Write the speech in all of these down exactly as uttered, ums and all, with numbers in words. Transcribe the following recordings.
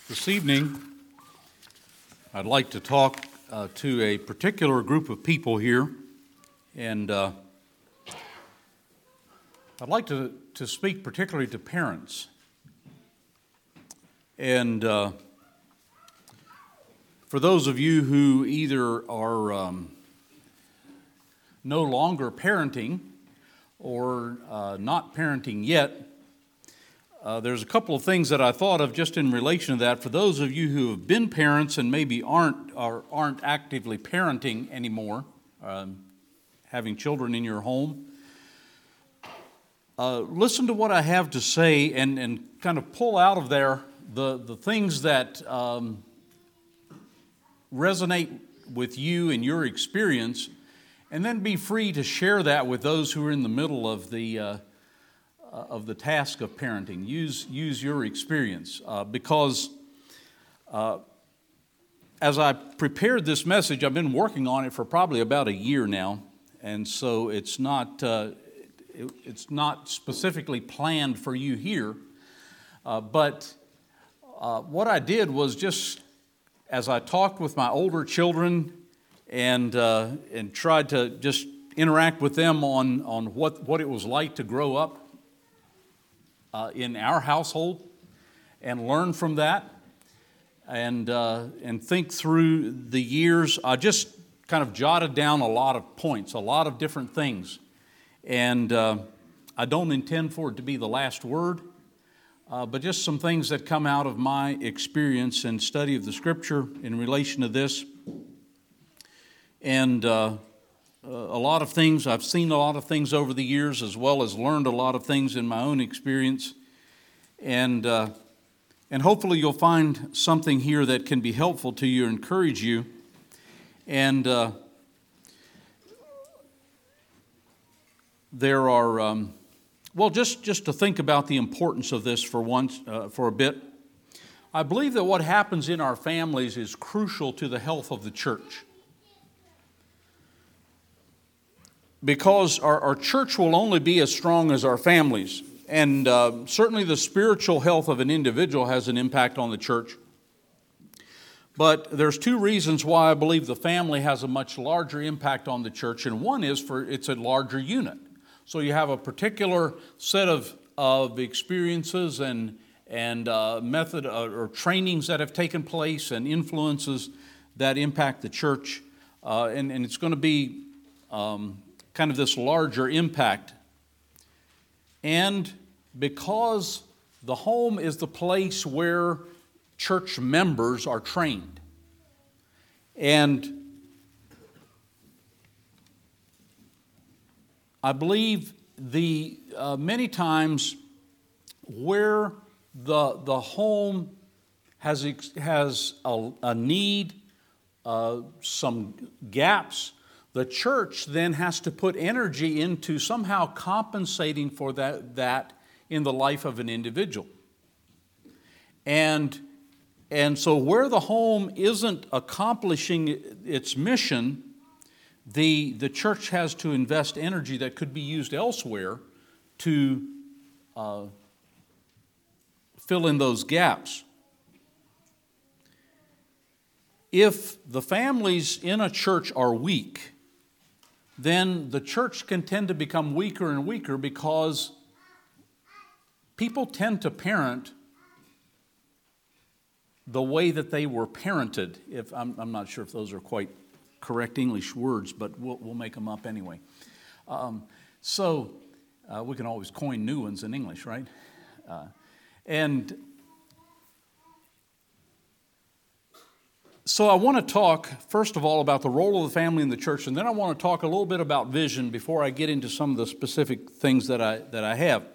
This evening, I'd like to talk uh, to a particular group of people here, and uh, I'd like to, to speak particularly to parents. And uh, for those of you who either are um, no longer parenting or uh, not parenting yet, Uh, there's a couple of things that I thought of just in relation to that. For those of you who have been parents and maybe aren't or aren't actively parenting anymore, um, having children in your home, uh, listen to what I have to say and, and kind of pull out of there the, the things that um, resonate with you and your experience, and then be free to share that with those who are in the middle of the uh, of the task of parenting. Use, use your experience uh, because uh, as I prepared this message, I've been working on it for probably about a year now, and so it's not, uh, it, it's not specifically planned for you here, uh, but uh, what I did was just, as I talked with my older children and, uh, and tried to just interact with them on, on what, what it was like to grow up Uh, in our household, and learn from that, and uh, and think through the years. I just kind of jotted down a lot of points, a lot of different things, and uh, I don't intend for it to be the last word, uh, but just some things that come out of my experience and study of the Scripture in relation to this, and uh, a lot of things. I've seen a lot of things over the years, as well as learned a lot of things in my own experience. And uh, and hopefully you'll find something here that can be helpful to you, encourage you. And uh, there are, um, well, just, just to think about the importance of this for once, uh, for a bit. I believe that what happens in our families is crucial to the health of the church. Because our, our church will only be as strong as our families. And uh, certainly the spiritual health of an individual has an impact on the church. But there's two reasons why I believe the family has a much larger impact on the church. And one is for it's a larger unit. So you have a particular set of, of experiences and, and uh, method uh, or trainings that have taken place and influences that impact the church. Uh, and, and it's going to be um, kind of this larger impact. And because the home is the place where church members are trained. And I believe the uh, many times where the, the home has, has a, a need, uh, some gaps, the church then has to put energy into somehow compensating for that, that in the life of an individual. And, and so where the home isn't accomplishing its mission, the, the church has to invest energy that could be used elsewhere to uh, fill in those gaps. If the families in a church are weak, then the church can tend to become weaker and weaker because people tend to parent the way that they were parented. If I'm, I'm not sure if those are quite correct English words, but we'll, we'll make them up anyway. Um, so uh, we can always coin new ones in English, right? Uh, and So I want to talk, first of all, about the role of the family in the church, and then I want to talk a little bit about vision before I get into some of the specific things that I, that I have.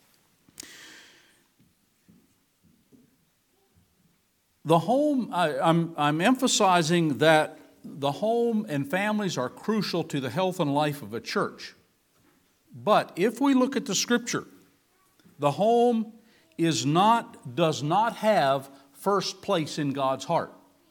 The home, I, I'm, I'm emphasizing that the home and families are crucial to the health and life of a church. But if we look at the Scripture, the home is not, does not have first place in God's heart.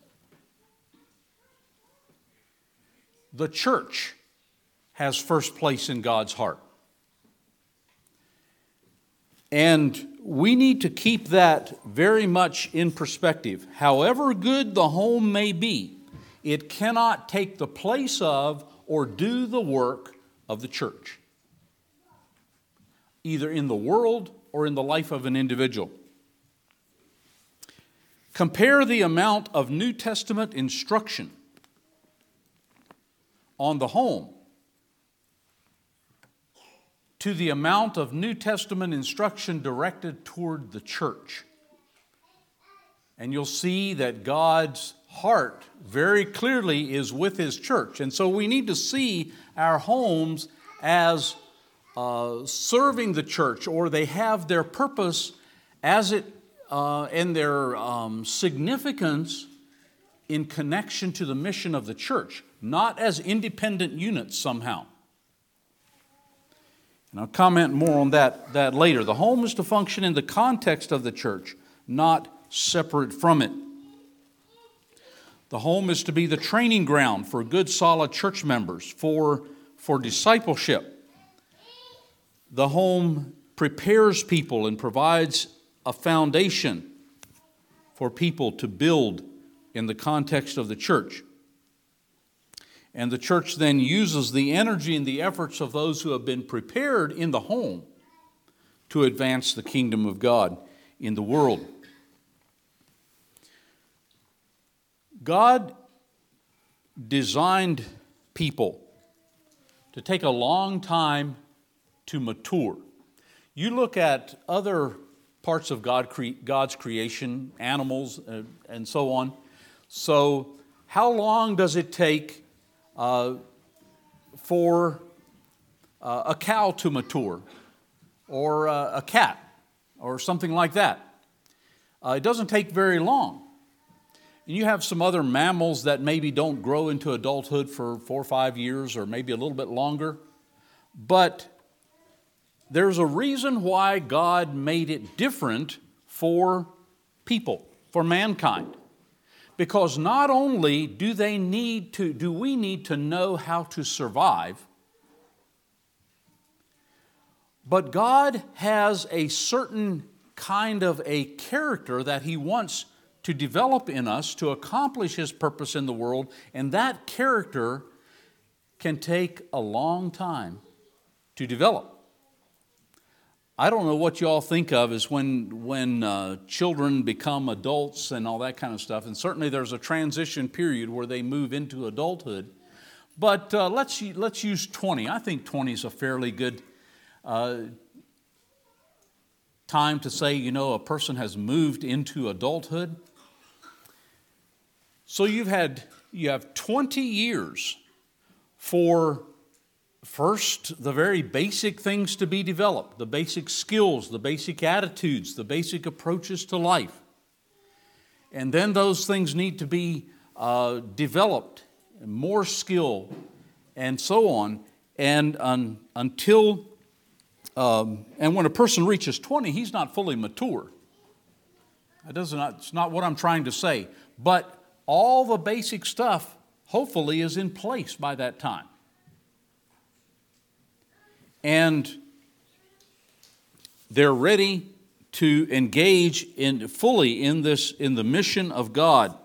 The church has first place in God's heart. And we need to keep that very much in perspective. However good the home may be, it cannot take the place of or do the work of the church, either in the world or in the life of an individual. Compare the amount of New Testament instruction on the home to the amount of New Testament instruction directed toward the church. And you'll see that God's heart very clearly is with His church. And so we need to see our homes as uh, serving the church, or they have their purpose as it uh, and their um, significance in connection to the mission of the church, not as independent units somehow. And I'll comment more on that, that later. The home is to function in the context of the church, not separate from it. The home is to be the training ground for good, solid church members, for, for discipleship. The home prepares people and provides a foundation for people to build in the context of the church. And the church then uses the energy and the efforts of those who have been prepared in the home to advance the kingdom of God in the world. God designed people to take a long time to mature. You look at other parts of God, God's creation, animals uh, and so on. So how long does it take uh, for uh, a cow to mature, or uh, a cat, or something like that? Uh, it doesn't take very long. And you have some other mammals that maybe don't grow into adulthood for four or five years, or maybe a little bit longer. But there's a reason why God made it different for people, for mankind. Because not only do they need to, do we need to know how to survive, but God has a certain kind of a character that He wants to develop in us to accomplish His purpose in the world, and that character can take a long time to develop. I don't know what you all think of as when, when uh, children become adults and all that kind of stuff, and certainly there's a transition period where they move into adulthood. But uh, let's, let's use twenty. I think twenty is a fairly good uh, time to say, you know, a person has moved into adulthood. So you've had, you have twenty years for first the very basic things to be developed, the basic skills, the basic attitudes, the basic approaches to life. And then those things need to be uh, developed, more skill, and so on. And um, until, um, and when a person reaches twenty, he's not fully mature. That doesn't, it's not what I'm trying to say. But all the basic stuff, hopefully, is in place by that time. And they're ready to engage in fully in this, in the mission of God.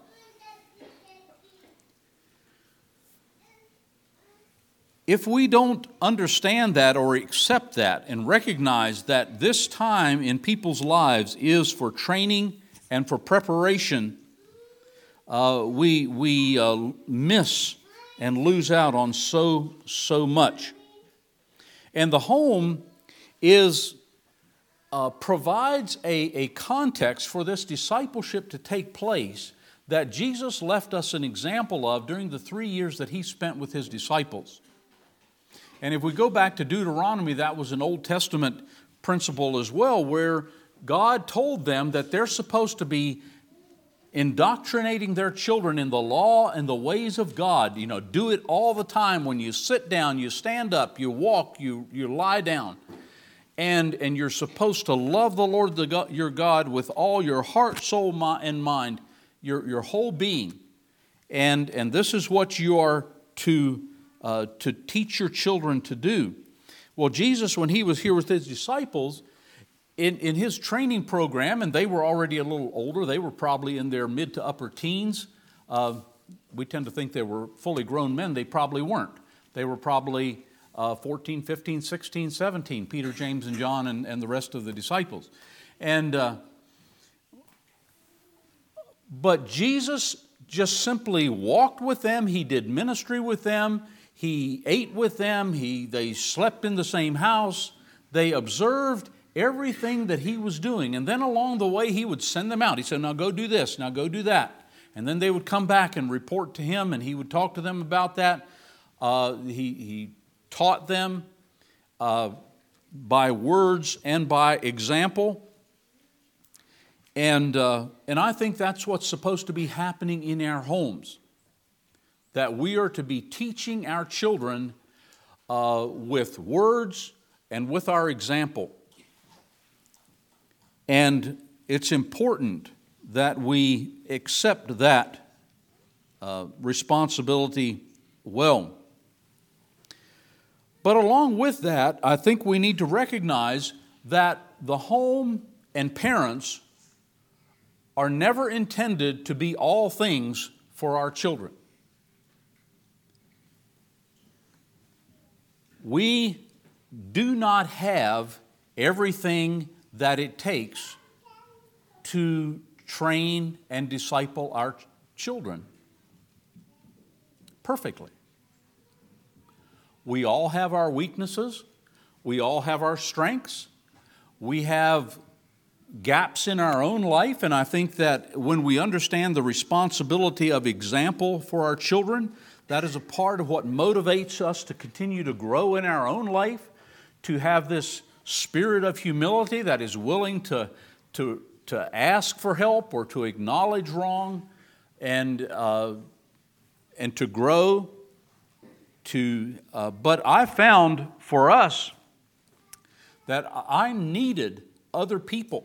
If we don't understand that or accept that and recognize that this time in people's lives is for training and for preparation, uh, we, we uh, miss and lose out on so, so much. And the home is uh, provides a, a context for this discipleship to take place that Jesus left us an example of during the three years that He spent with His disciples. And if we go back to Deuteronomy, that was an Old Testament principle as well, where God told them that they're supposed to be indoctrinating their children in the law and the ways of God. You know, do it all the time. When you sit down, you stand up, you walk, you, you lie down. And, and you're supposed to love the Lord the God, your God with all your heart, soul, and mind, your, your whole being. And, and this is what you are to, uh, to teach your children to do. Well, Jesus, when He was here with His disciples, in, in his training program, and they were already a little older, they were probably in their mid to upper teens. Uh, we tend to think they were fully grown men. They probably weren't. They were probably uh, fourteen, fifteen, sixteen, seventeen, Peter, James, and John, and, and the rest of the disciples. And uh, but Jesus just simply walked with them. He did ministry with them. He ate with them. He, they slept in the same house. They observed everything that he was doing. And then along the way, he would send them out. He said, now go do this, now go do that. And then they would come back and report to him, and he would talk to them about that. Uh, he, he taught them uh, by words and by example. And, uh, and I think that's what's supposed to be happening in our homes, that we are to be teaching our children uh, with words and with our example. And it's important that we accept that uh, responsibility well. But along with that, I think we need to recognize that the home and parents are never intended to be all things for our children. We do not have everything that it takes to train and disciple our children perfectly. We all have our weaknesses. We all have our strengths. We have gaps in our own life, and I think that when we understand the responsibility of example for our children, that is a part of what motivates us to continue to grow in our own life, to have this spirit of humility that is willing to, to, to ask for help or to acknowledge wrong, and, uh, and to grow. To, uh, but I found for us that I needed other people.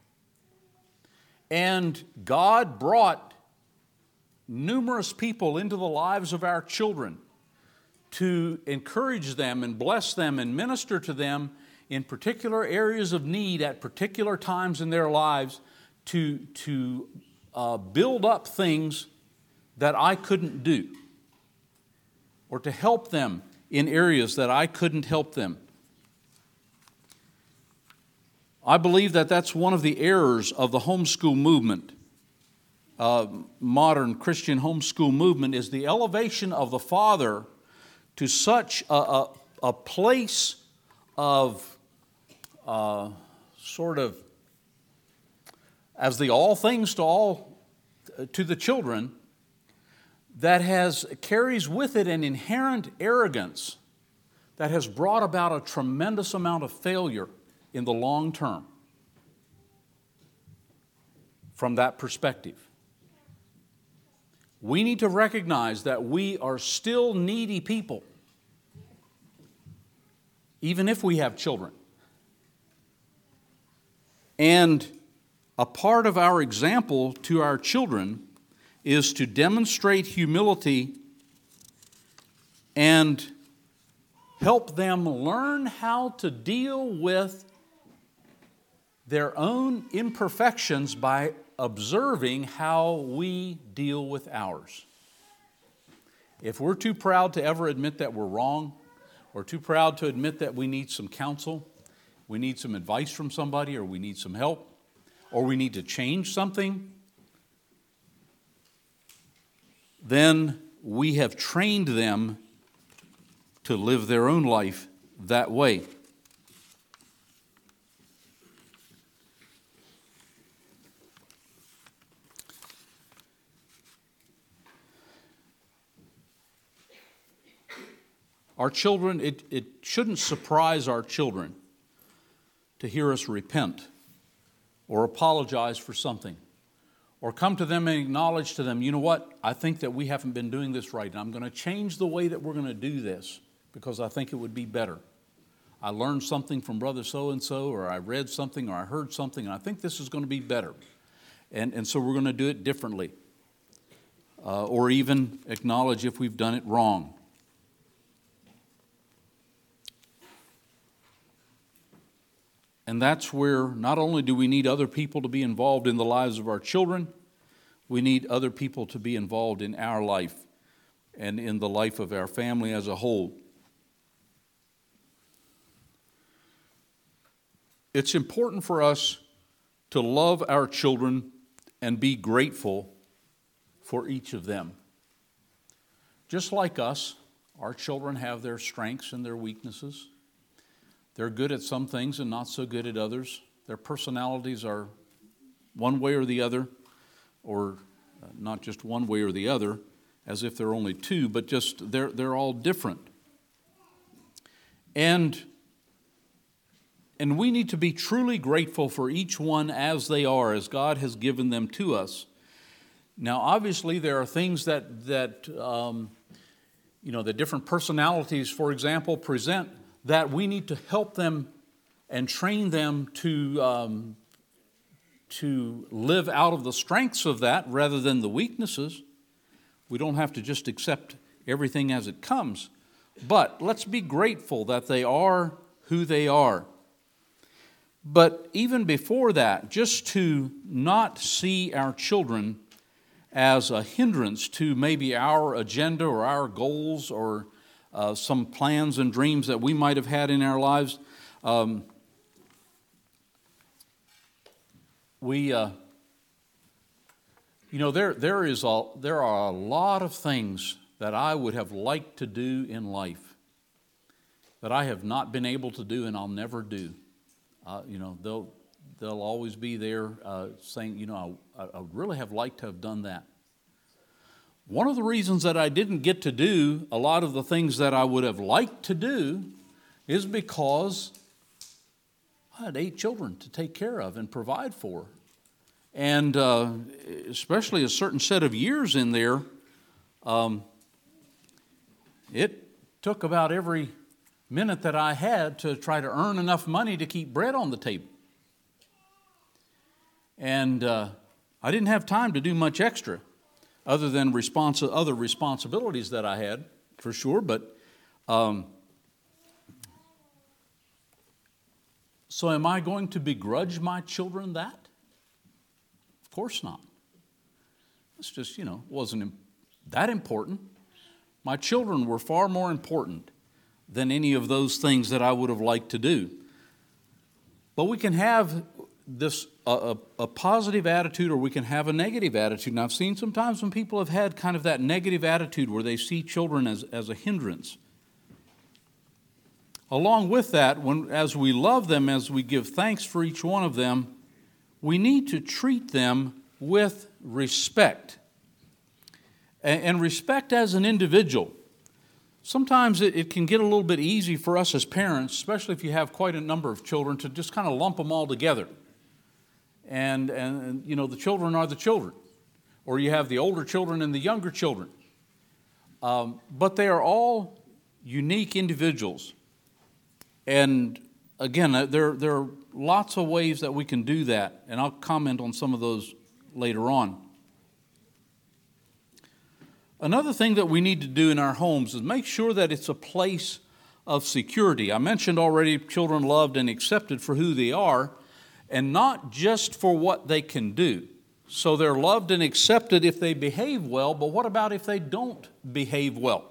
And God brought numerous people into the lives of our children to encourage them and bless them and minister to them in particular areas of need at particular times in their lives, to, to uh, build up things that I couldn't do, or to help them in areas that I couldn't help them. I believe that that's one of the errors of the homeschool movement. Uh, modern Christian homeschool movement is the elevation of the father to such a, a, a place of uh, sort of as the all things to all to the children, that has carries with it an inherent arrogance that has brought about a tremendous amount of failure in the long term from that perspective. We need to recognize that we are still needy people, even if we have children. And a part of our example to our children is to demonstrate humility and help them learn how to deal with their own imperfections by observing how we deal with ours. If we're too proud to ever admit that we're wrong, or too proud to admit that we need some counsel, we need some advice from somebody, or we need some help, or we need to change something, then we have trained them to live their own life that way. Our children, it, it shouldn't surprise our children to hear us repent or apologize for something, or come to them and acknowledge to them, you know what, I think that we haven't been doing this right, and I'm going to change the way that we're going to do this because I think it would be better. I learned something from brother so-and-so, or I read something, or I heard something, and I think this is going to be better. And, and so we're going to do it differently. Uh, or even acknowledge if we've done it wrong. And that's where not only do we need other people to be involved in the lives of our children, we need other people to be involved in our life and in the life of our family as a whole. It's important for us to love our children and be grateful for each of them. Just like us, our children have their strengths and their weaknesses. They're good at some things and not so good at others. Their personalities are one way or the other, or not just one way or the other, as if they're only two, but just they're, they're all different. And, and we need to be truly grateful for each one as they are, as God has given them to us. Now, obviously, there are things that, that um, you know, the different personalities, for example, present that we need to help them and train them to, um, to live out of the strengths of that rather than the weaknesses. We don't have to just accept everything as it comes. But let's be grateful that they are who they are. But even before that, just to not see our children as a hindrance to maybe our agenda or our goals or Uh, some plans and dreams that we might have had in our lives. Um, we, uh, you know, there there is a, there are a lot of things that I would have liked to do in life that I have not been able to do and I'll never do. Uh, you know, they'll they'll always be there uh, saying, you know, I, I would really have liked to have done that. One of the reasons that I didn't get to do a lot of the things that I would have liked to do is because I had eight children to take care of and provide for. And uh, especially a certain set of years in there, um, it took about every minute that I had to try to earn enough money to keep bread on the table. And uh, I didn't have time to do much extra, other than responsi- other responsibilities that I had, for sure. But um, so am I going to begrudge my children that? Of course not. It's just, you know, wasn't that important. My children were far more important than any of those things that I would have liked to do. But we can have this a, a positive attitude, or we can have a negative attitude. And I've seen sometimes when people have had kind of that negative attitude where they see children as, as a hindrance. Along with that, when as we love them, as we give thanks for each one of them, we need to treat them with respect. And, and respect as an individual. Sometimes it, it can get a little bit easy for us as parents, especially if you have quite a number of children, to just kind of lump them all together. And, and, and, you know, the children are the children. Or you have the older children and the younger children. Um, but they are all unique individuals. And again, there, there are lots of ways that we can do that. And I'll comment on some of those later on. Another thing that we need to do in our homes is make sure that it's a place of security. I mentioned already children loved and accepted for who they are, and not just for what they can do. So they're loved and accepted if they behave well, but what about if they don't behave well?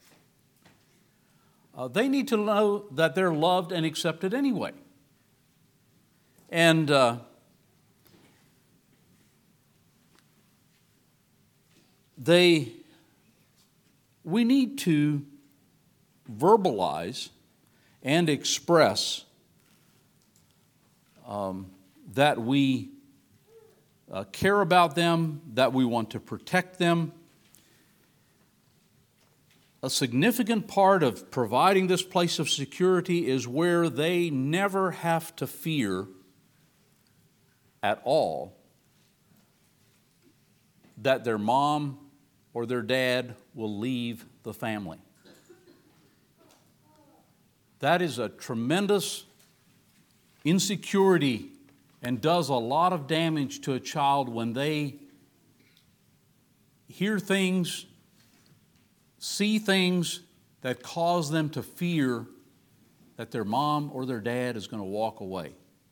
Uh, they need to know that they're loved and accepted anyway. And uh, they, we need to verbalize and express um, that we uh, care about them, that we want to protect them. A significant part of providing this place of security is where they never have to fear at all that their mom or their dad will leave the family. That is a tremendous insecurity and does a lot of damage to a child when they hear things, see things that cause them to fear that their mom or their dad is going to walk away.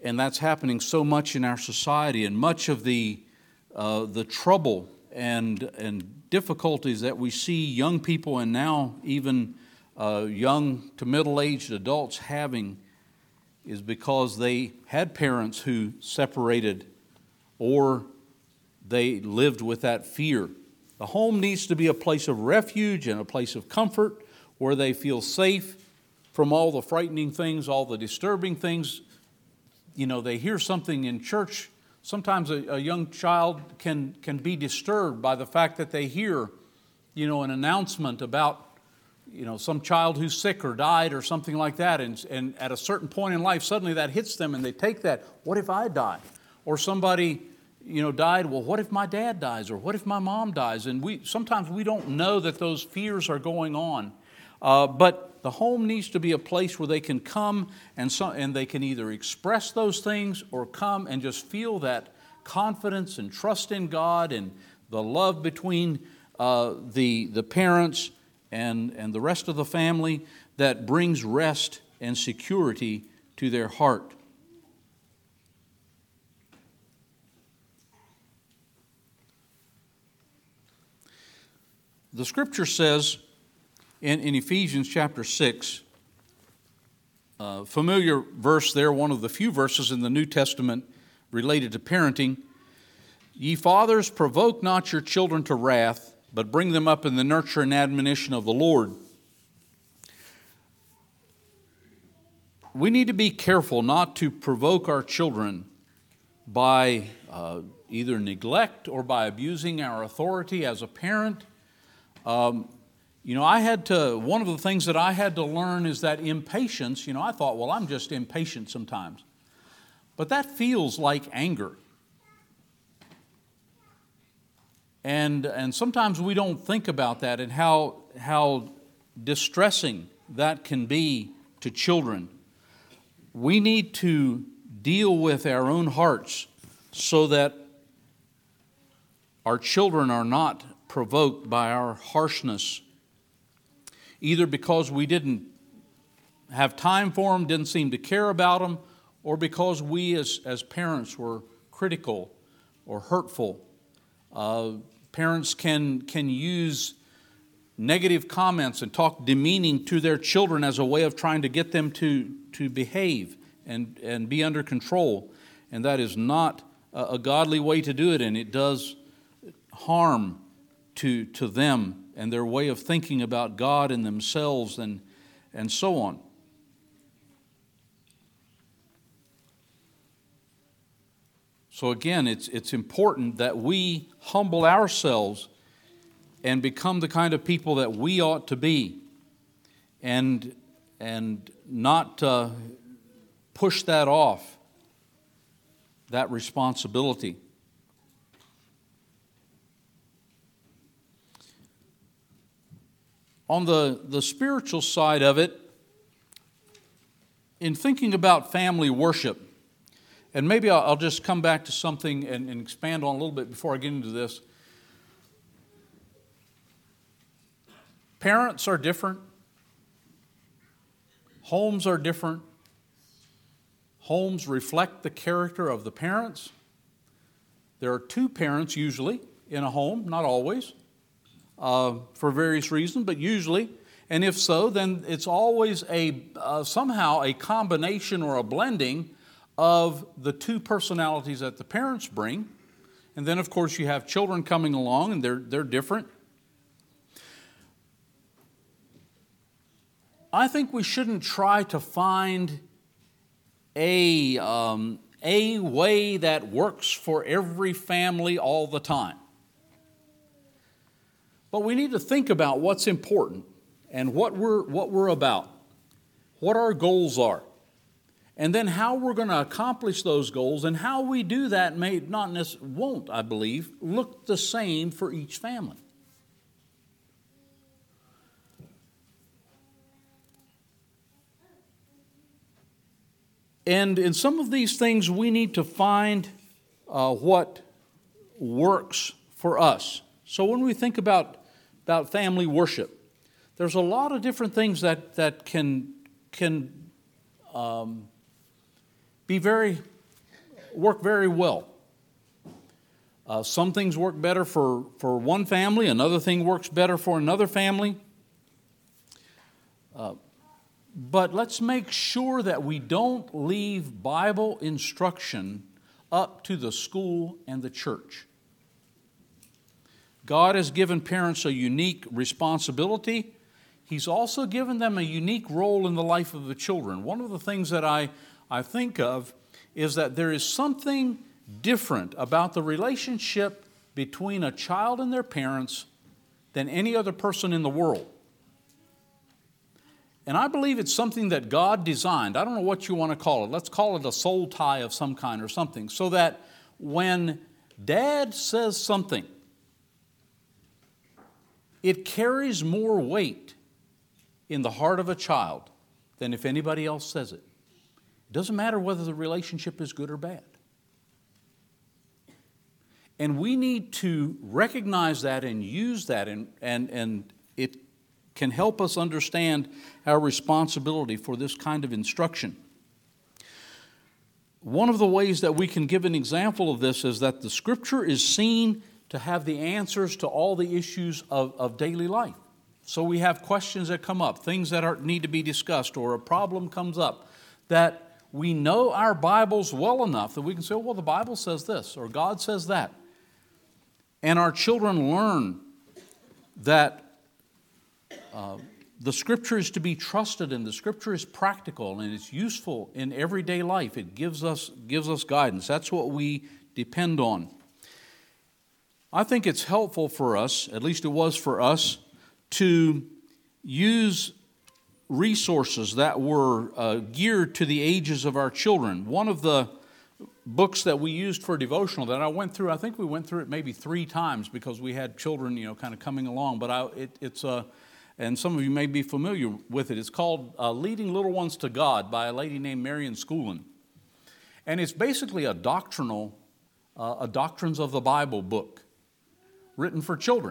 and that's happening so much in our society, and much of the uh, the trouble and and difficulties that we see young people and now even uh, young to middle-aged adults having is because they had parents who separated, or they lived with that fear. The home needs to be a place of refuge and a place of comfort where they feel safe from all the frightening things, all the disturbing things. You know, they hear something in church. Sometimes a, a young child can, can be disturbed by the fact that they hear, you know, an announcement about, you know, some child who's sick or died or something like that. And, and at a certain point in life, suddenly that hits them and they take that, what if I die? Or somebody, you know, died, well, what if my dad dies? Or what if my mom dies? And we sometimes we don't know that those fears are going on. Uh, but the home needs to be a place where they can come and, so, and they can either express those things or come and just feel that confidence and trust in God and the love between uh, the, the parents and, and the rest of the family that brings rest and security to their heart. The Scripture says in, in Ephesians chapter six, uh, familiar verse there, one of the few verses in the New Testament related to parenting. Ye fathers, provoke not your children to wrath, but bring them up in the nurture and admonition of the Lord. We need to be careful not to provoke our children by uh, either neglect or by abusing our authority as a parent. Um, you know, I had to, one of the things that I had to learn is that impatience, you know, I thought, well, I'm just impatient sometimes. But that feels like anger. And, and sometimes we don't think about that and how, how distressing that can be to children. We need to deal with our own hearts so that our children are not provoked by our harshness, either because we didn't have time for them, didn't seem to care about them, or because we as, as parents were critical or hurtful. Uh, parents can, can use negative comments and talk demeaning to their children as a way of trying to get them to, to behave and, and be under control. And that is not a, a godly way to do it, and it does harm to, to them and their way of thinking about God and themselves and, and so on. So again, it's, it's important that we humble ourselves and become the kind of people that we ought to be, and, and not uh, push that off, that responsibility. On the, the spiritual side of it, in thinking about family worship, and maybe I'll, I'll just come back to something and, and expand on a little bit before I get into this. Parents are different. Homes are different. Homes reflect the character of the parents. There are two parents usually in a home, not always. Uh, for various reasons, but usually, and if so, then it's always a uh, somehow a combination or a blending of the two personalities that the parents bring. And then, of course, you have children coming along, and they're they're different. I think we shouldn't try to find a um, a way that works for every family all the time. But we need to think about what's important and what we're, what we're about, what our goals are, and then how we're going to accomplish those goals, and how we do that may not necessarily, won't, I believe, look the same for each family. And in some of these things, we need to find uh, what works for us. So when we think about, about family worship, there's a lot of different things that, that can, can um, be very work very well. Uh, some things work better for, for one family, another thing works better for another family. Uh, but let's make sure that we don't leave Bible instruction up to the school and the church. God has given parents a unique responsibility. He's also given them a unique role in the life of the children. One of the things that I, I think of is that there is something different about the relationship between a child and their parents than any other person in the world. And I believe it's something that God designed. I don't know what you want to call it. Let's call it a soul tie of some kind or something, so that when Dad says something, it carries more weight in the heart of a child than if anybody else says it. It doesn't matter whether the relationship is good or bad. And we need to recognize that and use that, and, and, and it can help us understand our responsibility for this kind of instruction. One of the ways that we can give an example of this is that the Scripture is seen to have the answers to all the issues of, of daily life. So we have questions that come up, things that are, need to be discussed, or a problem comes up, that we know our Bibles well enough that we can say, oh, well, the Bible says this, or God says that. And our children learn that uh, the Scripture is to be trusted, and the Scripture is practical, and it's useful in everyday life. It gives us, gives us guidance. That's what we depend on. I think it's helpful for us, at least it was for us, to use resources that were uh, geared to the ages of our children. One of the books that we used for devotional that I went through, I think we went through it maybe three times because we had children, you know, kind of coming along. But I, it, it's a, uh, and some of you may be familiar with it. It's called uh, Leading Little Ones to God by a lady named Marion Schoolin. And it's basically a doctrinal, uh, a Doctrines of the Bible book written for children.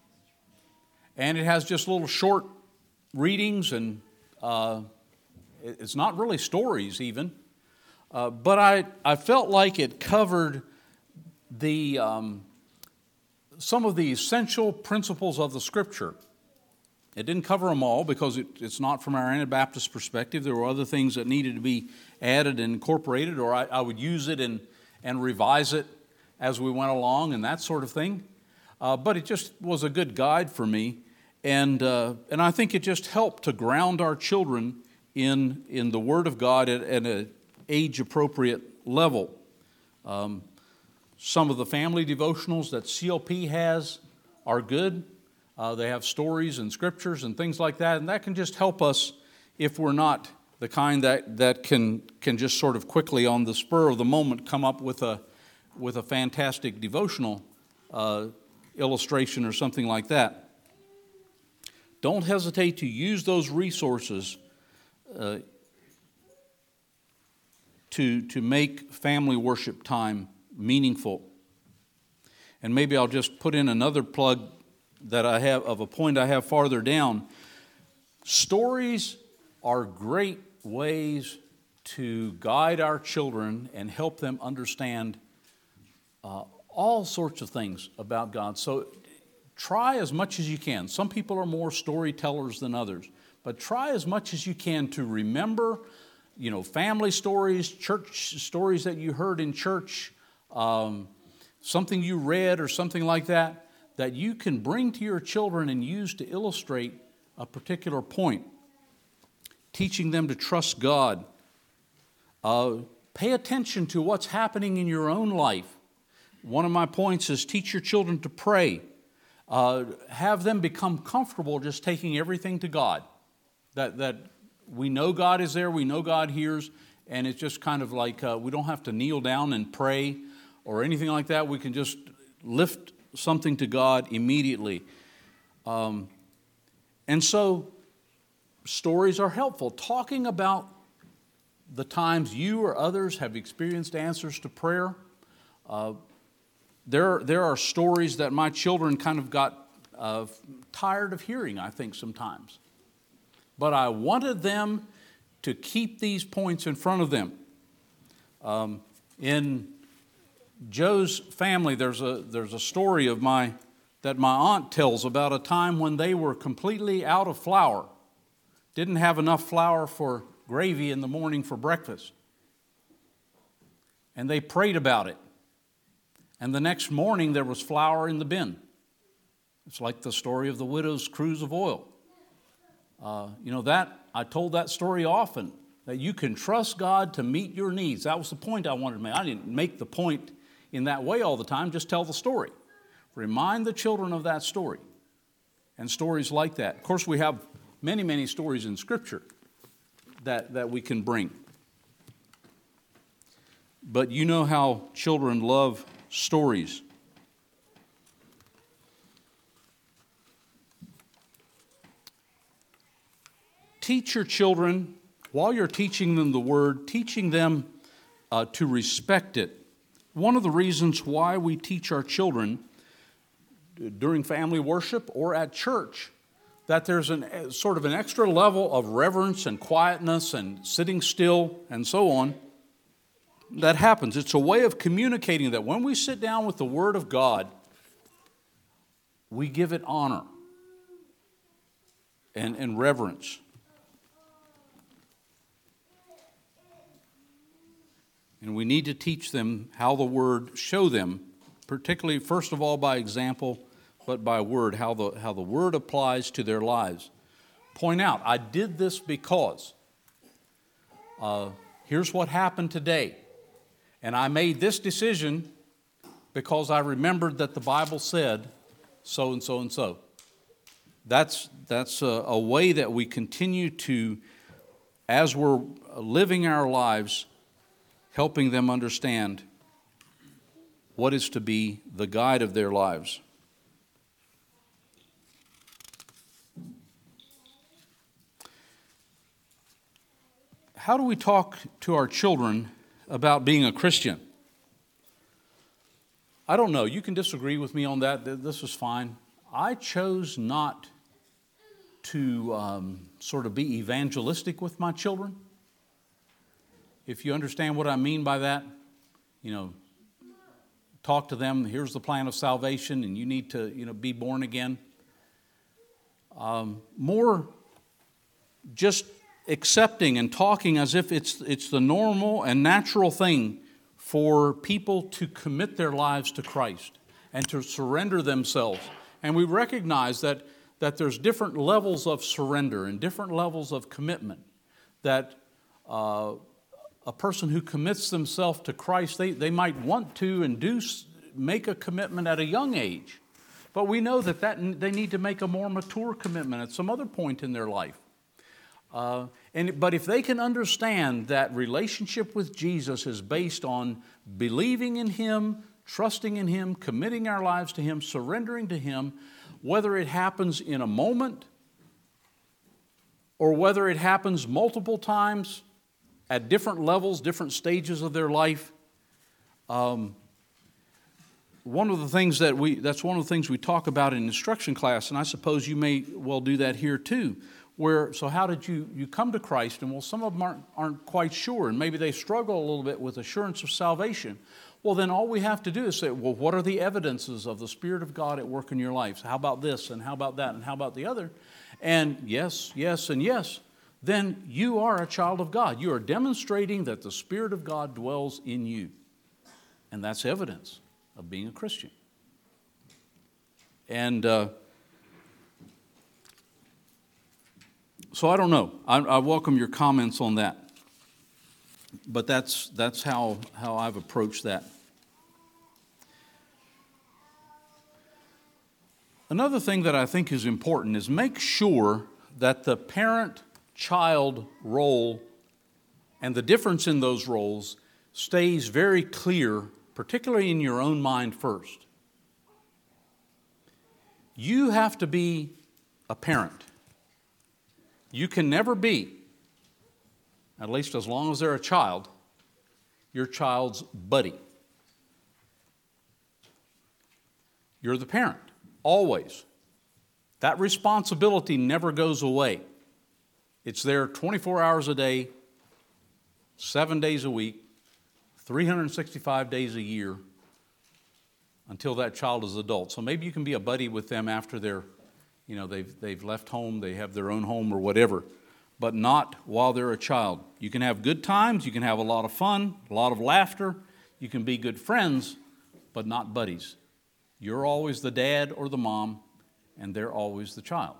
And it has just little short readings, and uh, it's not really stories even. Uh, but I, I felt like it covered the um, some of the essential principles of the Scripture. It didn't cover them all because it, it's not from our Anabaptist perspective. There were other things that needed to be added and incorporated, or I, I would use it and, and revise it as we went along and that sort of thing. Uh, but it just was a good guide for me. And uh, and I think it just helped to ground our children in, in the Word of God at, at an age-appropriate level. Um, some of the family devotionals that C L P has are good. Uh, they have stories and scriptures and things like that, and that can just help us if we're not the kind that, that can, can just sort of quickly on the spur of the moment come up with a, with a fantastic devotional uh, illustration or something like that. Don't hesitate to use those resources uh, to, to make family worship time meaningful. And maybe I'll just put in another plug that I have of a point I have farther down. Stories are great ways to guide our children and help them understand uh, all sorts of things about God. So try as much as you can. Some people are more storytellers than others, but try as much as you can to remember, you know, family stories, church stories that you heard in church, um, something you read or something like that, that you can bring to your children and use to illustrate a particular point. Teaching them to trust God. Uh, pay attention to what's happening in your own life. One of my points is teach your children to pray. Uh, have them become comfortable just taking everything to God. That, that we know God is there, we know God hears, and it's just kind of like uh, we don't have to kneel down and pray or anything like that. We can just lift something to God immediately. Um, and so stories are helpful. Talking about the times you or others have experienced answers to prayer. Uh, there, there are stories that my children kind of got uh, tired of hearing, I think, sometimes. But I wanted them to keep these points in front of them. Um, In Joe's family, there's a, there's a story of my, that my aunt tells about a time when they were completely out of flour. Didn't have enough flour for gravy in the morning for breakfast. And they prayed about it. And the next morning there was flour in the bin. It's like the story of the widow's cruse of oil. Uh, you know, that I told that story often, that you can trust God to meet your needs. That was the point I wanted to make. I didn't make the point in that way all the time, just tell the story. Remind the children of that story and stories like that. Of course, we have many, many stories in Scripture that, that we can bring. But you know how children love stories. Teach your children, while you're teaching them the Word, teaching them uh, to respect it. One of the reasons why we teach our children during family worship or at church that there's an, sort of an extra level of reverence and quietness and sitting still and so on, that happens. It's a way of communicating that when we sit down with the Word of God, we give it honor and, and reverence. And we need to teach them how the Word, show them, particularly first of all by example, but by word, how the, how the Word applies to their lives. Point out, I did this because uh, here's what happened today. And I made this decision because I remembered that the Bible said so and so and so. That's, that's a, a way that we continue to, as we're living our lives, helping them understand what is to be the guide of their lives. How do we talk to our children about being a Christian? I don't know. You can disagree with me on that. This is fine. I chose not to um, sort of be evangelistic with my children. If you understand what I mean by that, you know, talk to them, here's the plan of salvation, and you need to, you know, be born again. Um, more just accepting and talking as if it's it's the normal and natural thing for people to commit their lives to Christ and to surrender themselves. And we recognize that, that there's different levels of surrender and different levels of commitment. That uh, a person who commits themselves to Christ, they, they might want to and do make a commitment at a young age. But we know that, that they need to make a more mature commitment at some other point in their life. Uh, and but if they can understand that relationship with Jesus is based on believing in Him, trusting in Him, committing our lives to Him, surrendering to Him, whether it happens in a moment or whether it happens multiple times at different levels, different stages of their life, um, one of the things that we, that's one of the things we talk about in instruction class, and I suppose you may well do that here too. Where, so how did you, you come to Christ? And well, some of them aren't, aren't quite sure, and maybe they struggle a little bit with assurance of salvation. Well, then all we have to do is say, well, what are the evidences of the Spirit of God at work in your life? How about this, and how about that, and how about the other? And yes, yes, and yes. Then you are a child of God. You are demonstrating that the Spirit of God dwells in you. And that's evidence of being a Christian. And uh, so I don't know. I, I welcome your comments on that. But that's that's how, how I've approached that. Another thing that I think is important is make sure that the parent-child role and the difference in those roles stays very clear, particularly in your own mind first. You have to be a parent. You can never be, at least as long as they're a child, your child's buddy. You're the parent, always. That responsibility never goes away. It's there twenty-four hours a day, seven days a week, three hundred sixty-five days a year until that child is adult. So maybe you can be a buddy with them after they're, you know, they've, they've left home, they have their own home or whatever, but not while they're a child. You can have good times, you can have a lot of fun, a lot of laughter, you can be good friends, but not buddies. You're always the dad or the mom, and they're always the child.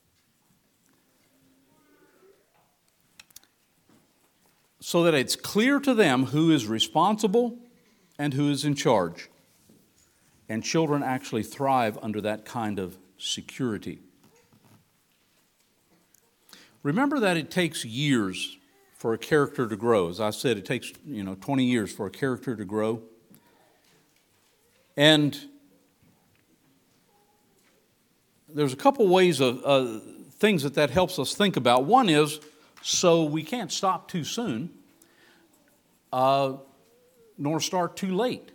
So that it's clear to them who is responsible and who is in charge. And children actually thrive under that kind of security. Remember that it takes years for a character to grow. As I said, it takes, you know, twenty years for a character to grow. And there's a couple ways of uh, things that that helps us think about. One is, so we can't stop too soon, uh, nor start too late.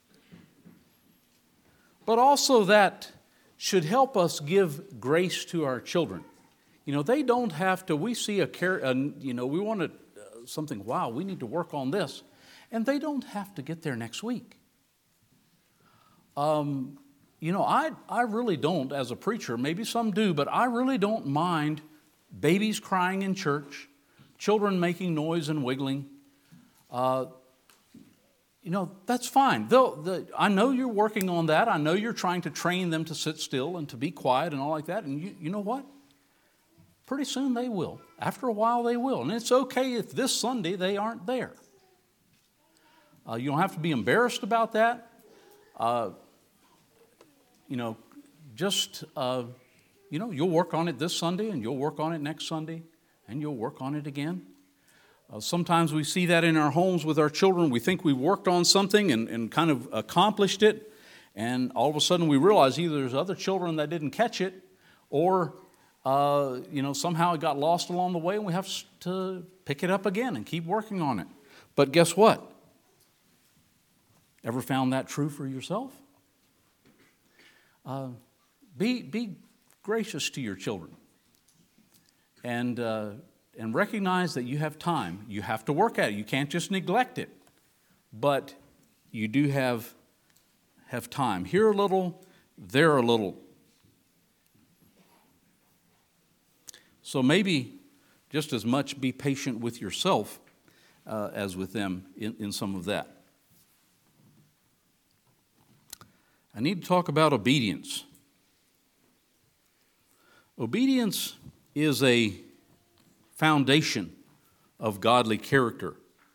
But also that should help us give grace to our children. You know, they don't have to, we see a, a you know, we want to, uh, something, wow, we need to work on this. And they don't have to get there next week. Um, you know, I, I really don't, as a preacher, maybe some do, but I really don't mind babies crying in church, children making noise and wiggling. Uh, you know, that's fine. Though the, I know you're working on that. I know you're trying to train them to sit still and to be quiet and all like that. And you, you know what? Pretty soon they will. After a while they will. And it's okay if this Sunday they aren't there. Uh, you don't have to be embarrassed about that. Uh, you know, just, uh, you know, you'll work on it this Sunday and you'll work on it next Sunday and you'll work on it again. Uh, sometimes we see that in our homes with our children. We think we've worked on something and, and kind of accomplished it. And all of a sudden we realize either there's other children that didn't catch it or, uh, you know, somehow it got lost along the way and we have to pick it up again and keep working on it. But guess what? Ever found that true for yourself? Uh, be, be gracious to your children. And... Uh, And recognize that you have time. You have to work at it. You can't just neglect it. But you do have, have time. Here a little, there a little. So maybe just as much be patient with yourself uh, as with them in, in some of that. I need to talk about obedience. Obedience is a foundation of godly character.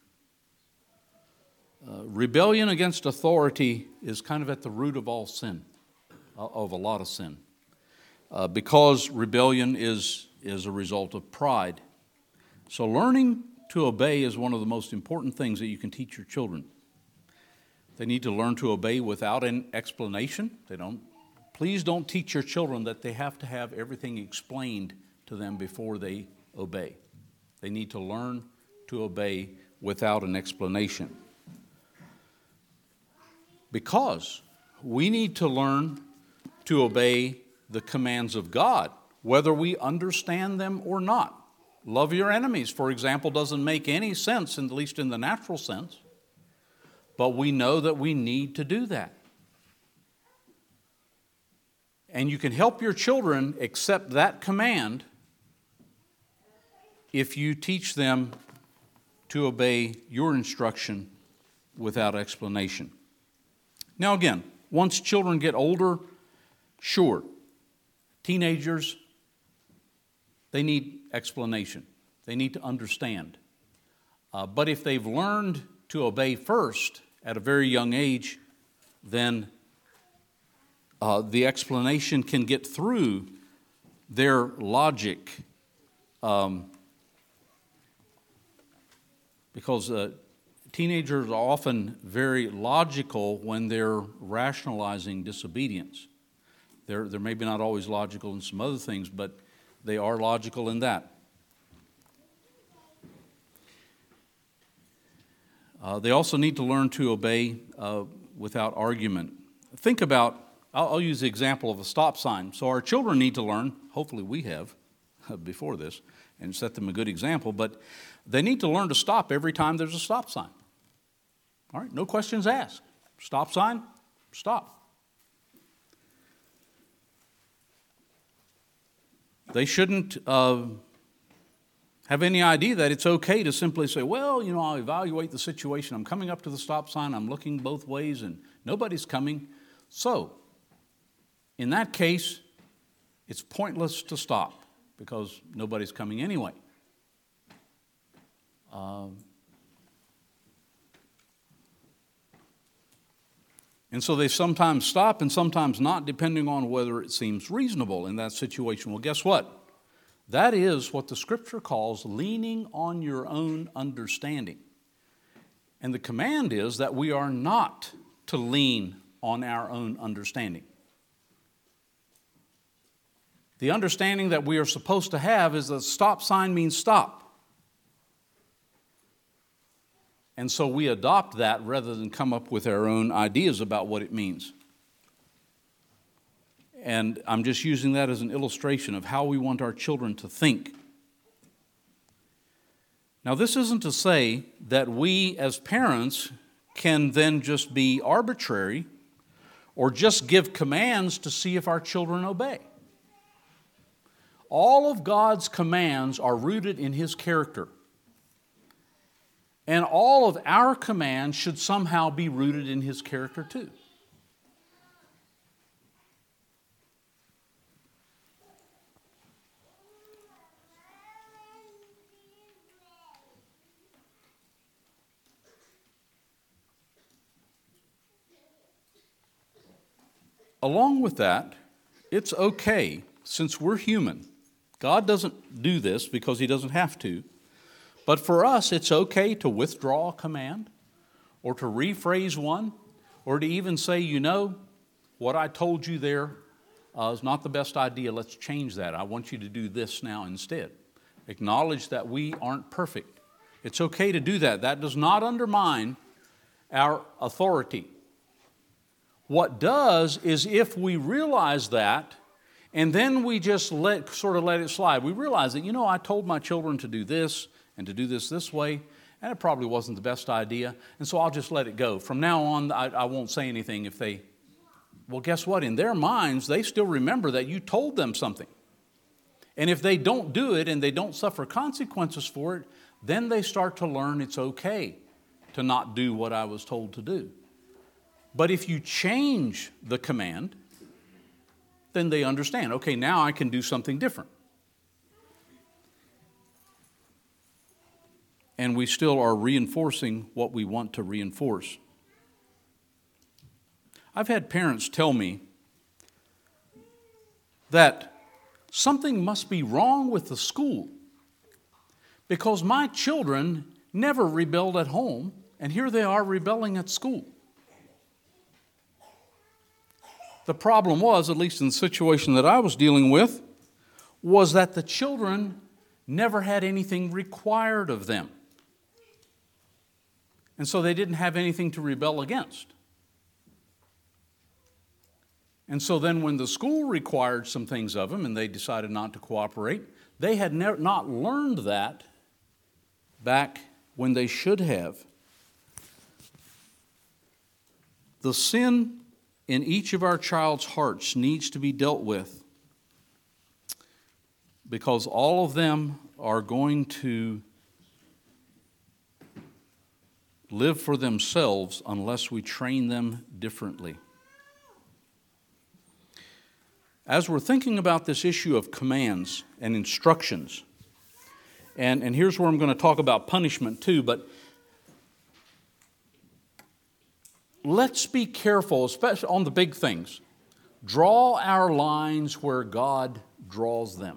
Uh, rebellion against authority is kind of at the root of all sin, of a lot of sin, uh, because rebellion is, is a result of pride. So learning to obey is one of the most important things that you can teach your children. They need to learn to obey without an explanation. They don't. Please don't teach your children that they have to have everything explained to them before they obey. They need to learn to obey without an explanation. Because we need to learn to obey the commands of God, whether we understand them or not. Love your enemies, for example, doesn't make any sense, at least in the natural sense. But we know that we need to do that. And you can help your children accept that command if you teach them to obey your instruction without explanation. Now again, once children get older, sure, teenagers, they need explanation. They need to understand. Uh, but if they've learned to obey first at a very young age, then uh, the explanation can get through their logic. Um, Because uh, teenagers are often very logical when they're rationalizing disobedience. They're, they're maybe not always logical in some other things, but they are logical in that. Uh, they also need to learn to obey uh, without argument. Think about, I'll, I'll use the example of a stop sign. So our children need to learn, hopefully we have before this, and set them a good example, but they need to learn to stop every time there's a stop sign. All right, no questions asked. Stop sign, stop. They shouldn't uh, have any idea that it's okay to simply say, well, you know, I'll evaluate the situation. I'm coming up to the stop sign. I'm looking both ways and nobody's coming. So, in that case, it's pointless to stop because nobody's coming anyway. Um, and so they sometimes stop and sometimes not, depending on whether it seems reasonable in that situation. Well, guess what? That is what the Scripture calls leaning on your own understanding. And the command is that we are not to lean on our own understanding. The understanding that we are supposed to have is that stop sign means stop. And so we adopt that rather than come up with our own ideas about what it means. And I'm just using that as an illustration of how we want our children to think. Now, this isn't to say that we as parents can then just be arbitrary or just give commands to see if our children obey. All of God's commands are rooted in His character. And all of our commands should somehow be rooted in His character too. Along with that, it's okay, since we're human. God doesn't do this because He doesn't have to. But for us, it's okay to withdraw a command or to rephrase one or to even say, you know, what I told you there uh, is not the best idea. Let's change that. I want you to do this now instead. Acknowledge that we aren't perfect. It's okay to do that. That does not undermine our authority. What does is if we realize that and then we just let sort of let it slide. We realize that, you know, I told my children to do this and to do this this way, and it probably wasn't the best idea, and so I'll just let it go. From now on, I, I won't say anything if they... Well, guess what? In their minds, they still remember that you told them something. And if they don't do it and they don't suffer consequences for it, then they start to learn it's okay to not do what I was told to do. But if you change the command, then they understand, okay, now I can do something different. And we still are reinforcing what we want to reinforce. I've had parents tell me that something must be wrong with the school because my children never rebelled at home, and here they are rebelling at school. The problem was, at least in the situation that I was dealing with, was that the children never had anything required of them. And so they didn't have anything to rebel against. And so then when the school required some things of them and they decided not to cooperate, they had ne- not learned that back when they should have. The sin in each of our child's hearts needs to be dealt with because all of them are going to live for themselves unless we train them differently. As we're thinking about this issue of commands and instructions, and, and here's where I'm going to talk about punishment too, but let's be careful, especially on the big things. Draw our lines where God draws them.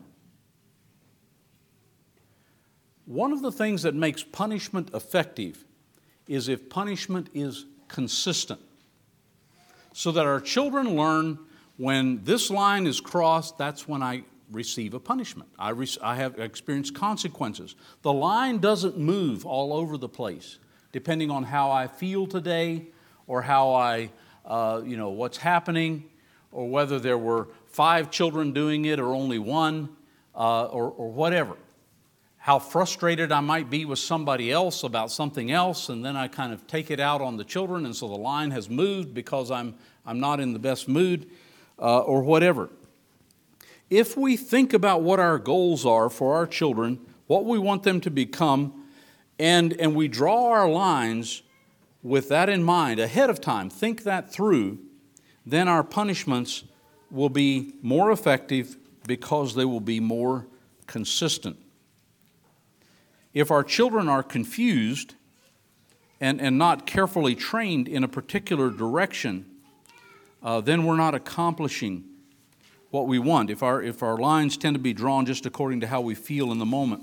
One of the things that makes punishment effective is if punishment is consistent, so that our children learn when this line is crossed, that's when I receive a punishment. I, re- I have experienced consequences. The line doesn't move all over the place, depending on how I feel today, or how I, uh, you know, what's happening, or whether there were five children doing it or only one, uh, or, or whatever. how frustrated I might be with somebody else about something else, and then I kind of take it out on the children, and so the line has moved because I'm, I'm not in the best mood, uh, or whatever. If we think about what our goals are for our children, what we want them to become, and, and we draw our lines with that in mind ahead of time, think that through, then our punishments will be more effective because they will be more consistent. If our children are confused and, and not carefully trained in a particular direction, uh, then we're not accomplishing what we want. If our, if our lines tend to be drawn just according to how we feel in the moment.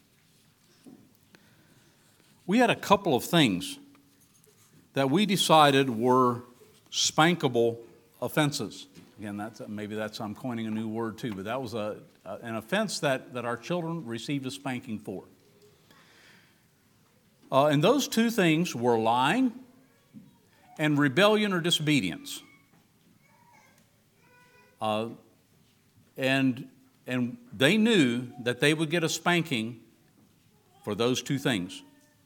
We had a couple of things that we decided were spankable offenses. Again, that's, maybe that's, I'm coining a new word too, but that was a, a, an offense that, that our children received a spanking for. Uh, and those two things were lying and rebellion or disobedience. Uh, and, and they knew that they would get a spanking for those two things.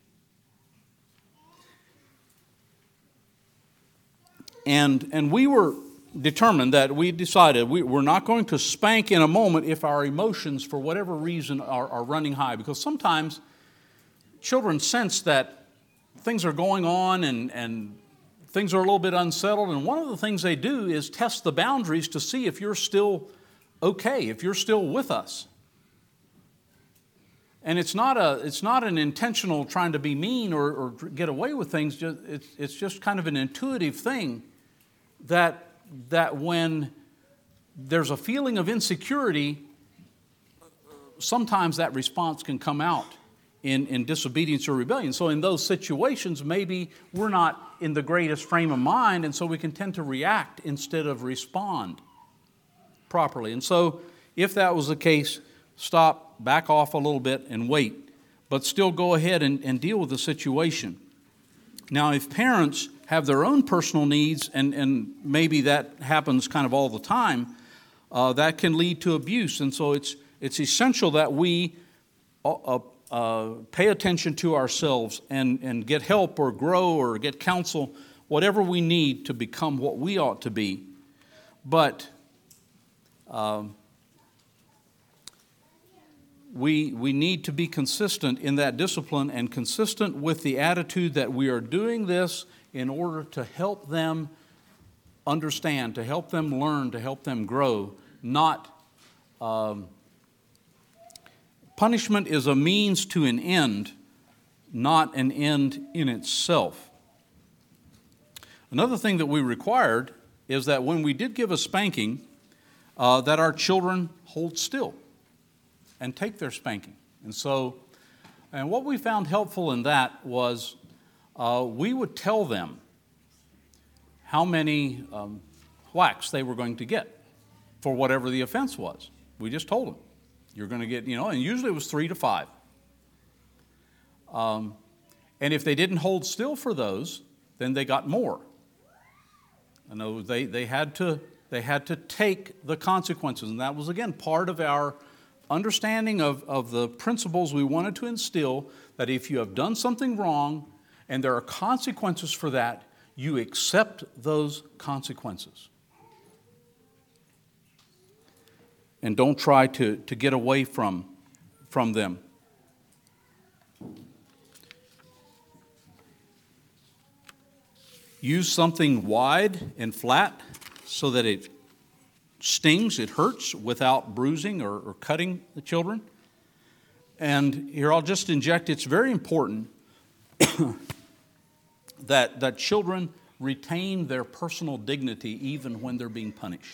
And, and we were determined that we decided we, we're not going to spank in a moment if our emotions, for whatever reason, are, are running high. Because sometimes children sense that things are going on and, and things are a little bit unsettled. And one of the things they do is test the boundaries to see if you're still okay, if you're still with us. And it's not a, it's not an intentional trying to be mean or, or get away with things. Just, it's, it's just kind of an intuitive thing that, that when there's a feeling of insecurity, sometimes that response can come out in, in disobedience or rebellion. So in those situations, maybe we're not in the greatest frame of mind, and so we can tend to react instead of respond properly. And so if that was the case, stop, back off a little bit and wait, but still go ahead and, and deal with the situation. Now, if parents have their own personal needs, and, and maybe that happens kind of all the time, uh, that can lead to abuse. And so it's, it's essential that we uh, uh, pay attention to ourselves and, and get help or grow or get counsel, whatever we need to become what we ought to be. But um, We, we need to be consistent in that discipline and consistent with the attitude that we are doing this in order to help them understand, to help them learn, to help them grow. Not um, punishment is a means to an end, not an end in itself. Another thing that we required is that when we did give a spanking, uh, that our children hold still and take their spanking. And so, and what we found helpful in that was uh, we would tell them how many um, whacks they were going to get for whatever the offense was. We just told them, you're going to get, you know, and usually it was three to five. Um, and if they didn't hold still for those, then they got more. I know they, they had to they had to take the consequences, and that was again part of our understanding of, of the principles we wanted to instill, that if you have done something wrong and there are consequences for that, you accept those consequences. And don't try to, to get away from, from them. Use something wide and flat so that it stings, it hurts without bruising or, or cutting the children. And here I'll just inject, it's very important that, that children retain their personal dignity even when they're being punished.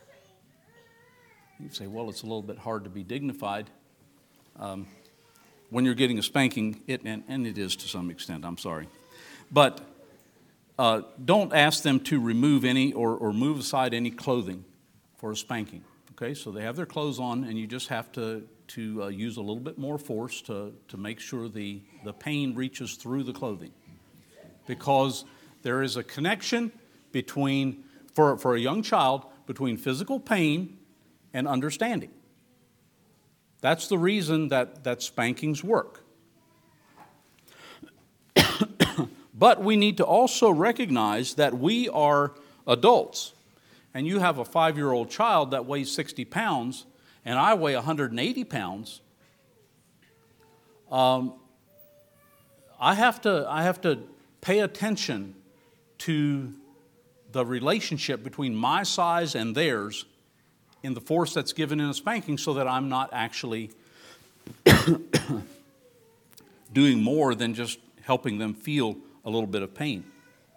You say, well, it's a little bit hard to be dignified um, when you're getting a spanking, it, and, and it is to some extent, I'm sorry. But uh, don't ask them to remove any or, or move aside any clothing for a spanking. Okay, so they have their clothes on, and you just have to, to uh, use a little bit more force to, to make sure the, the pain reaches through the clothing. Because there is a connection between, for, for a young child, between physical pain and understanding. That's the reason that, that spankings work. But we need to also recognize that we are adults. And you have a five-year-old child that weighs sixty pounds, and I weigh one hundred eighty pounds. Um, I have to, I have to pay attention to the relationship between my size and theirs in the force that's given in a spanking, so that I'm not actually doing more than just helping them feel a little bit of pain.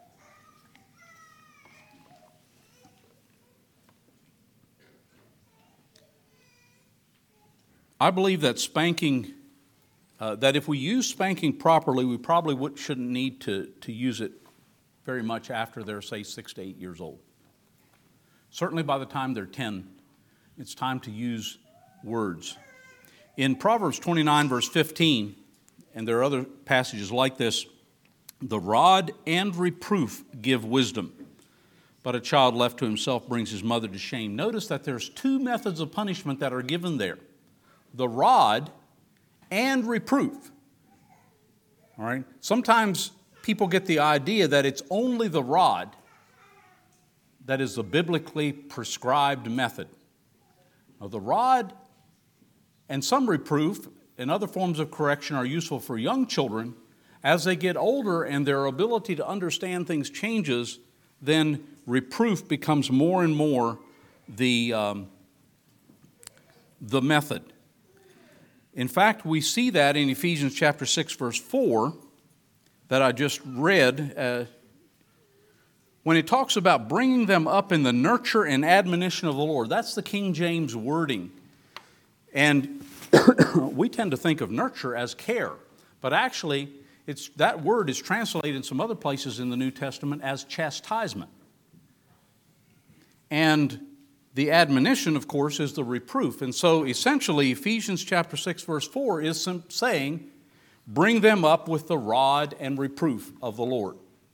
I believe that spanking, uh, that if we use spanking properly, we probably would, shouldn't need to, to use it very much after they're, say, six to eight years old. Certainly by the time they're ten, it's time to use words. In Proverbs twenty-nine, verse fifteen, and there are other passages like this, the rod and reproof give wisdom, but a child left to himself brings his mother to shame. Notice that there's two methods of punishment that are given there. The rod and reproof. All right? Sometimes people get the idea that it's only the rod that is the biblically prescribed method. Now, the rod and some reproof and other forms of correction are useful for young children. As they get older and their ability to understand things changes, then reproof becomes more and more the, um, the method. In fact, we see that in Ephesians chapter six, verse four, that I just read, uh, when it talks about bringing them up in the nurture and admonition of the Lord. That's the King James wording. And we tend to think of nurture as care, but actually, it's, that word is translated in some other places in the New Testament as chastisement. And the admonition, of course, is the reproof. And so essentially, Ephesians chapter six, verse four is saying, bring them up with the rod and reproof of the Lord.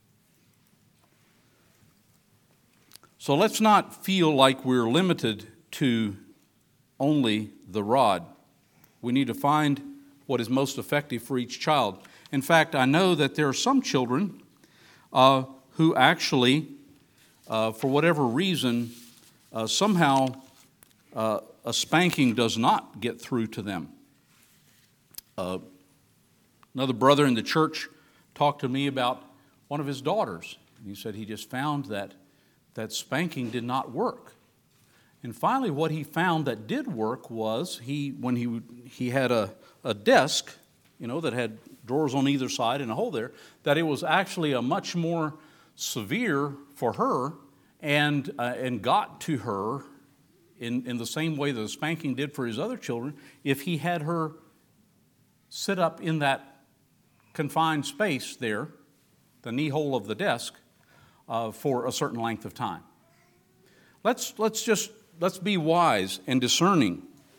So let's not feel like we're limited to only the rod. We need to find what is most effective for each child. In fact, I know that there are some children uh, who actually, uh, for whatever reason, uh, somehow uh, a spanking does not get through to them. Uh, another brother in the church talked to me about one of his daughters. He said he just found that, that spanking did not work. And finally, what he found that did work was he, when he, he had a, a desk, you know, that had drawers on either side and a hole there, that it was actually a much more severe for her and uh, and got to her in, in the same way that the spanking did for his other children if he had her sit up in that confined space there, the knee hole of the desk, uh, for a certain length of time. Let's let's just let's be wise and discerning.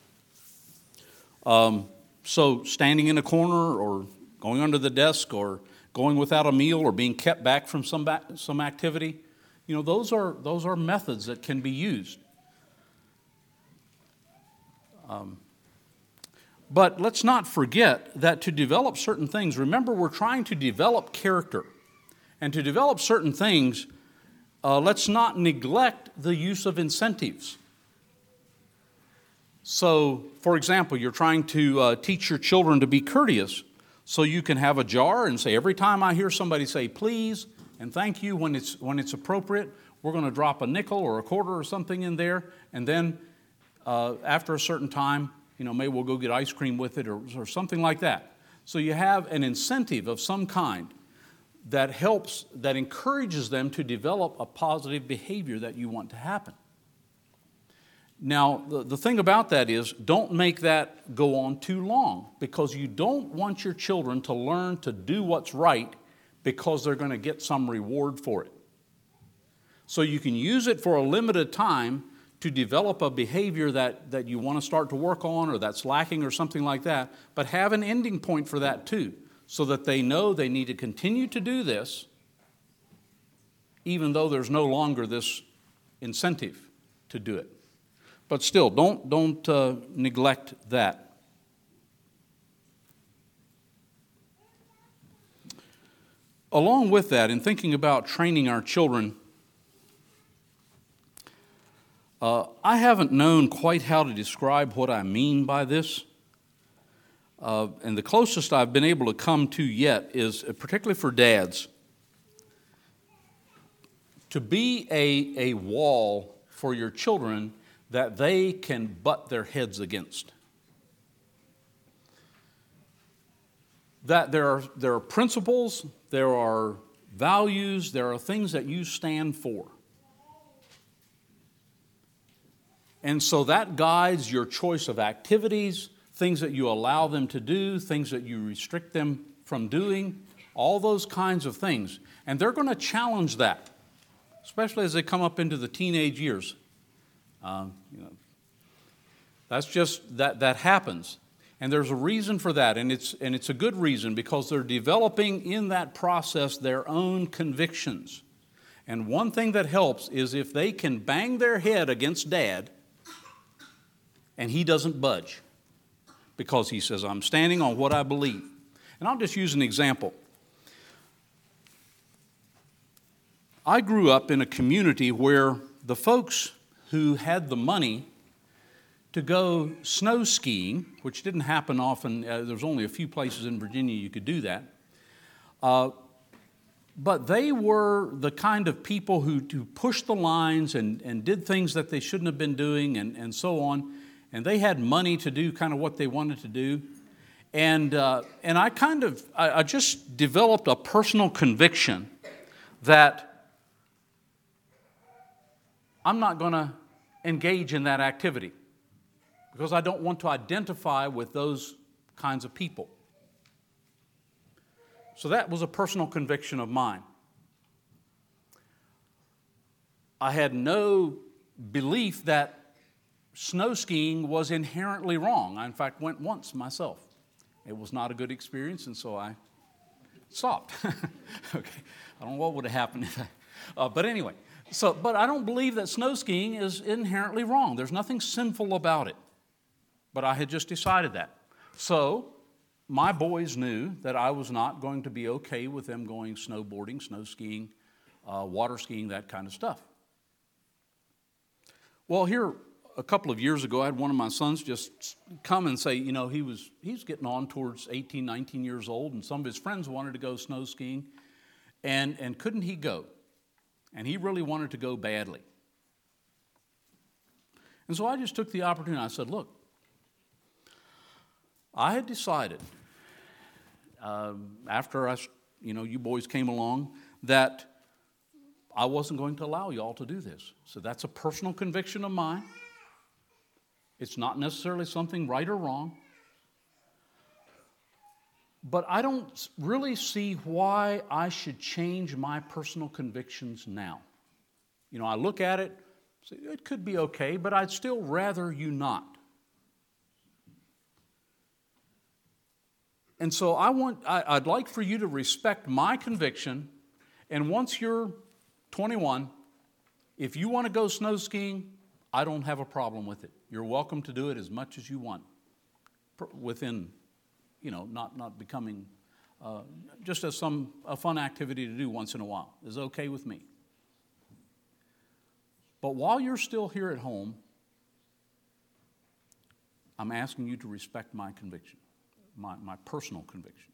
Um, so standing in a corner or going under the desk or going without a meal or being kept back from some back, some activity, you know, those are those are methods that can be used. Um, but let's not forget that to develop certain things, remember we're trying to develop character. And to develop certain things, uh, let's not neglect the use of incentives. So, for example, you're trying to uh, teach your children to be courteous. So you can have a jar and say, every time I hear somebody say please and thank you when it's when it's appropriate, we're going to drop a nickel or a quarter or something in there. And then uh, after a certain time, you know, maybe we'll go get ice cream with it or, or something like that. So you have an incentive of some kind that helps, that encourages them to develop a positive behavior that you want to happen. Now, the, the thing about that is, don't make that go on too long, because you don't want your children to learn to do what's right because they're going to get some reward for it. So you can use it for a limited time to develop a behavior that, that you want to start to work on or that's lacking or something like that, but have an ending point for that too, so that they know they need to continue to do this even though there's no longer this incentive to do it. But still, don't, don't uh, neglect that. along with that, in thinking about training our children, uh, I haven't known quite how to describe what I mean by this. Uh, and the closest I've been able to come to yet is, uh, particularly for dads, to be a, a wall for your children that they can butt their heads against. That there are, there are principles, there are values, there are things that you stand for. And so that guides your choice of activities, things that you allow them to do, things that you restrict them from doing, all those kinds of things. And they're going to challenge that, especially as they come up into the teenage years. Um, you know, that's just, that, that happens. And there's a reason for that, and it's, and it's a good reason, because they're developing in that process their own convictions. And one thing that helps is if they can bang their head against Dad and he doesn't budge, because he says, I'm standing on what I believe. And I'll just use an example. I grew up in a community where the folks who had the money to go snow skiing, which didn't happen often, uh, there was only a few places in Virginia you could do that, uh, but they were the kind of people who, who pushed the lines and, and did things that they shouldn't have been doing, and, and so on. And they had money to do kind of what they wanted to do. And, uh, and I kind of, I, I just developed a personal conviction that I'm not going to engage in that activity because I don't want to identify with those kinds of people. So that was a personal conviction of mine. I had no belief that snow skiing was inherently wrong. I, in fact, went once myself. It was not a good experience, and so I stopped. Okay, I don't know what would have happened if I, uh, but anyway. So, but I don't believe that snow skiing is inherently wrong. There's nothing sinful about it. But I had just decided that. So my boys knew that I was not going to be okay with them going snowboarding, snow skiing, uh, water skiing, that kind of stuff. Well, here a couple of years ago, I had one of my sons just come and say, you know, he was he's getting on towards eighteen, nineteen years old, and some of his friends wanted to go snow skiing, and, and couldn't he go? And he really wanted to go badly. And so I just took the opportunity. I said, look, I had decided uh, after I, you know, you boys came along that I wasn't going to allow y'all to do this. So that's a personal conviction of mine. It's not necessarily something right or wrong. But I don't really see why I should change my personal convictions now. You know, I look at it, say, it could be okay, but I'd still rather you not. And so I want, I, I'd like for you to respect my conviction, and once you're twenty-one, if you want to go snow skiing, I don't have a problem with it. You're welcome to do it as much as you want, within, you know, not, not becoming, uh, just as some a fun activity to do once in a while is okay with me. But while you're still here at home, I'm asking you to respect my conviction, my, my personal conviction.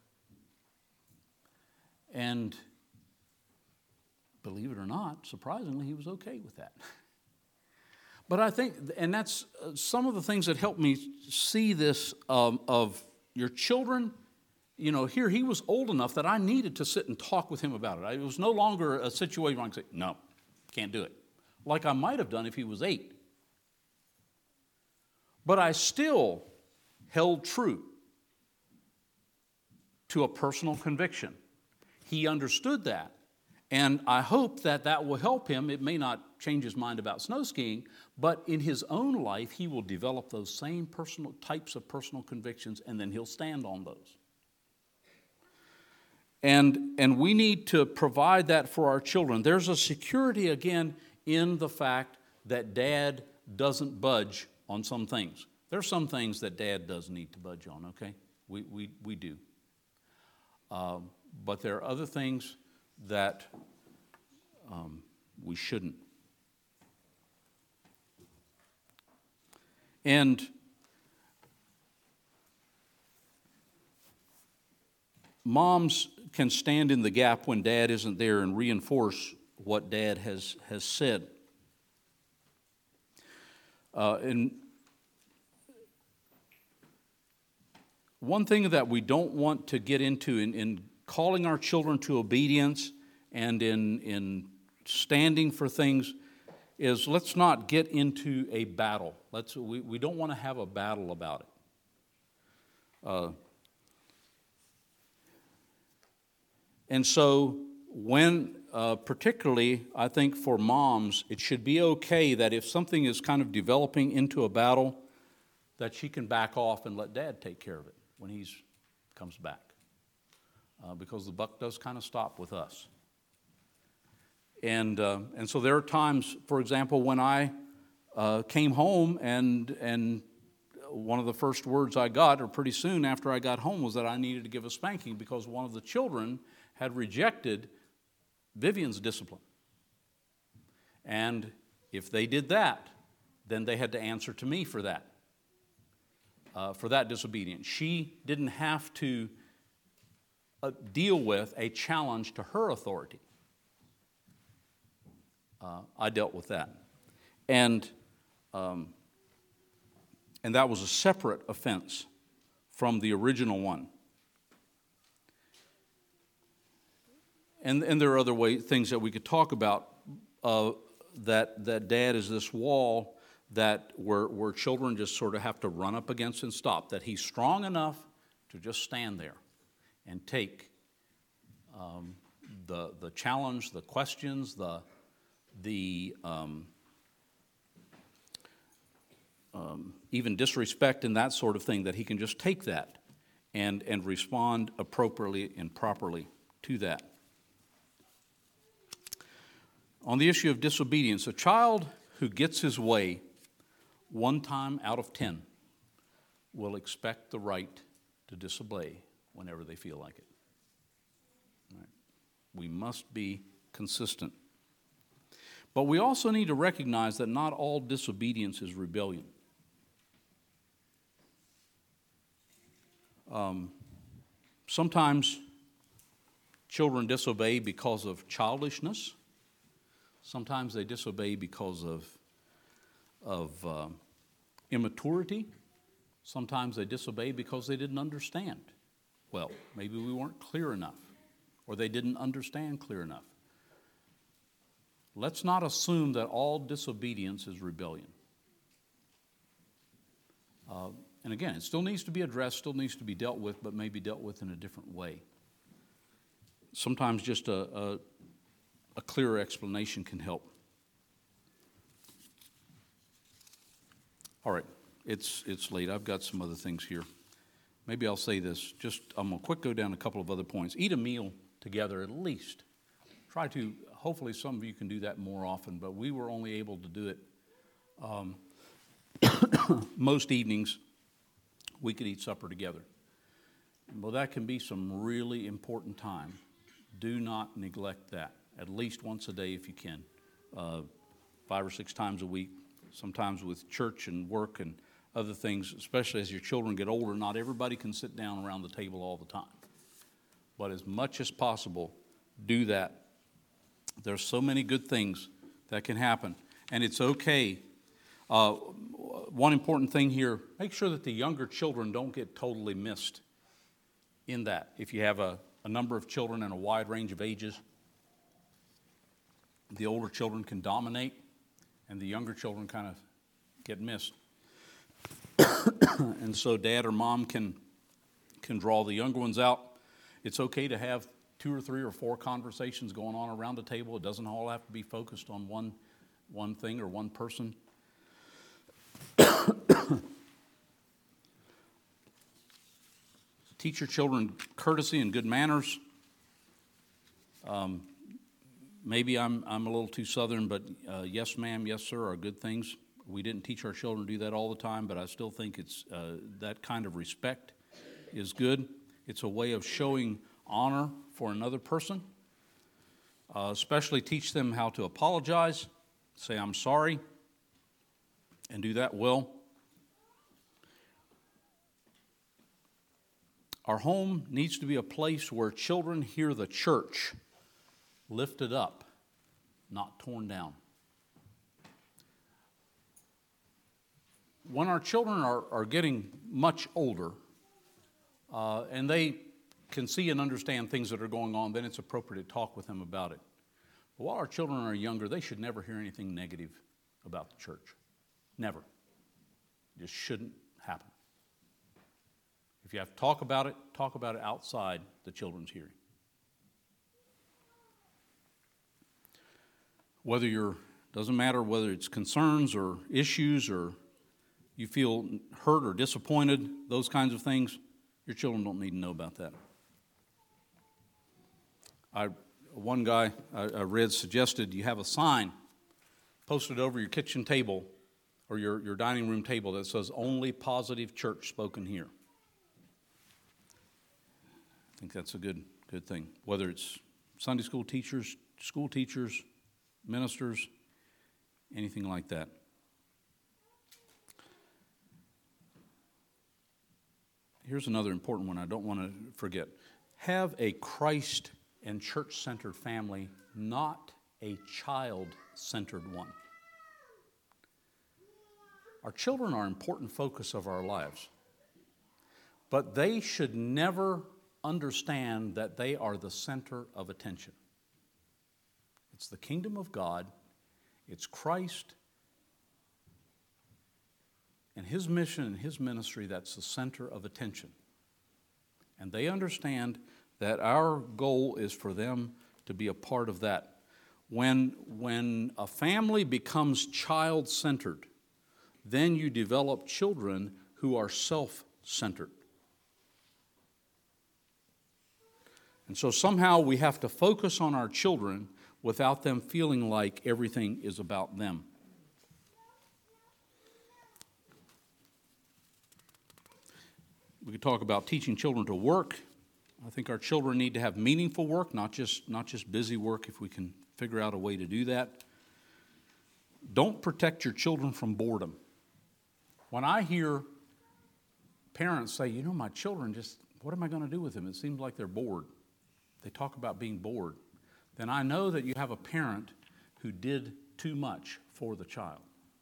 And believe it or not, surprisingly, he was okay with that. But I think, and that's uh, some of the things that helped me see this um, of your children. You know, here he was old enough that I needed to sit and talk with him about it. It was no longer a situation where I could say, no, can't do it. Like I might have done if he was eight. But I still held true to a personal conviction. He understood that. And I hope that that will help him. It may not change his mind about snow skiing, but in his own life, he will develop those same personal types of personal convictions, and then he'll stand on those. And, and we need to provide that for our children. There's a security, again, in the fact that Dad doesn't budge on some things. There's some things that Dad does need to budge on, okay? We, we, we do. Um, but there are other things that um, we shouldn't. And moms can stand in the gap when dad isn't there and reinforce what dad has, has said. Uh, and one thing that we don't want to get into in, in calling our children to obedience and in, in standing for things is let's not get into a battle. Let's, we, we don't want to have a battle about it. Uh, and so when, uh, particularly I think for moms, it should be okay that if something is kind of developing into a battle, that she can back off and let dad take care of it when he comes back. Uh, because the buck does kind of stop with us. And uh, and so there are times, for example, when I uh, came home and and one of the first words I got, or pretty soon after I got home, was that I needed to give a spanking because one of the children had rejected Vivian's discipline. And if they did that, then they had to answer to me for that, uh, for that disobedience. She didn't have to uh, deal with a challenge to her authority. Uh, I dealt with that. And, um, and that was a separate offense from the original one. And, and there are other way, things that we could talk about, uh, that, that dad is this wall that where, where children just sort of have to run up against and stop, that he's strong enough to just stand there and take um, the, the challenge, the questions, the the um, um, even disrespect and that sort of thing, that he can just take that and, and respond appropriately and properly to that. On the issue of disobedience, a child who gets his way one time out of ten will expect the right to disobey whenever they feel like it. Right. We must be consistent. But we also need to recognize that not all disobedience is rebellion. Um, sometimes children disobey because of childishness. Sometimes they disobey because of, of uh, immaturity. Sometimes they disobey because they didn't understand. Well, maybe we weren't clear enough, or they didn't understand clear enough. Let's not assume that all disobedience is rebellion. Uh, and again, it still needs to be addressed, still needs to be dealt with, but maybe dealt with in a different way. Sometimes just a, a, a clearer explanation can help. All right, it's, it's late. I've got some other things here. Maybe I'll say this. Just, I'm going to quick go down a couple of other points. Eat a meal together at least. Try to, hopefully some of you can do that more often, but we were only able to do it um, most evenings. We could eat supper together. Well, that can be some really important time. Do not neglect that. At least once a day if you can. Uh, five or six times a week. Sometimes with church and work and other things, especially as your children get older, not everybody can sit down around the table all the time. But as much as possible, do that. There's so many good things that can happen, and it's okay. Uh, one important thing here, make sure that the younger children don't get totally missed in that. If you have a, a number of children in a wide range of ages, the older children can dominate, and the younger children kind of get missed. And so dad or mom can, can draw the younger ones out. It's okay to have two or three or four conversations going on around the table. It doesn't all have to be focused on one, one thing or one person. Teach your children courtesy and good manners. Um, maybe I'm, I'm a little too southern, but uh, yes ma'am, yes sir are good things. We didn't teach our children to do that all the time, but I still think it's uh, that kind of respect is good. It's a way of showing honor for another person. Uh, especially teach them how to apologize, say I'm sorry, and do that well. Our home needs to be a place where children hear the church lifted up, not torn down. When our children are, are getting much older, uh, and they can see and understand things that are going on, then it's appropriate to talk with them about it. But while our children are younger, they should never hear anything negative about the church. Never. It just shouldn't happen. If you have to talk about it, talk about it outside the children's hearing. Whether you're, doesn't matter whether it's concerns or issues or you feel hurt or disappointed, those kinds of things, your children don't need to know about that. I, one guy I, I read suggested you have a sign posted over your kitchen table or your, your dining room table that says, "Only positive church spoken here." I think that's a good, good thing. Whether it's Sunday school teachers, school teachers, ministers, anything like that. Here's another important one I don't want to forget. Have a Christ and church-centered family, not a child-centered one. Our children are an important focus of our lives, but they should never understand that they are the center of attention. It's the kingdom of God, it's Christ and His mission and His ministry that's the center of attention. And they understand that our goal is for them to be a part of that. When, when a family becomes child-centered, then you develop children who are self-centered. And so somehow we have to focus on our children without them feeling like everything is about them. We could talk about teaching children to work. I think our children need to have meaningful work, not just, not just busy work, if we can figure out a way to do that. Don't protect your children from boredom. When I hear parents say, you know, my children just, what am I going to do with them? It seems like they're bored. They talk about being bored. Then I know that you have a parent who did too much for the child.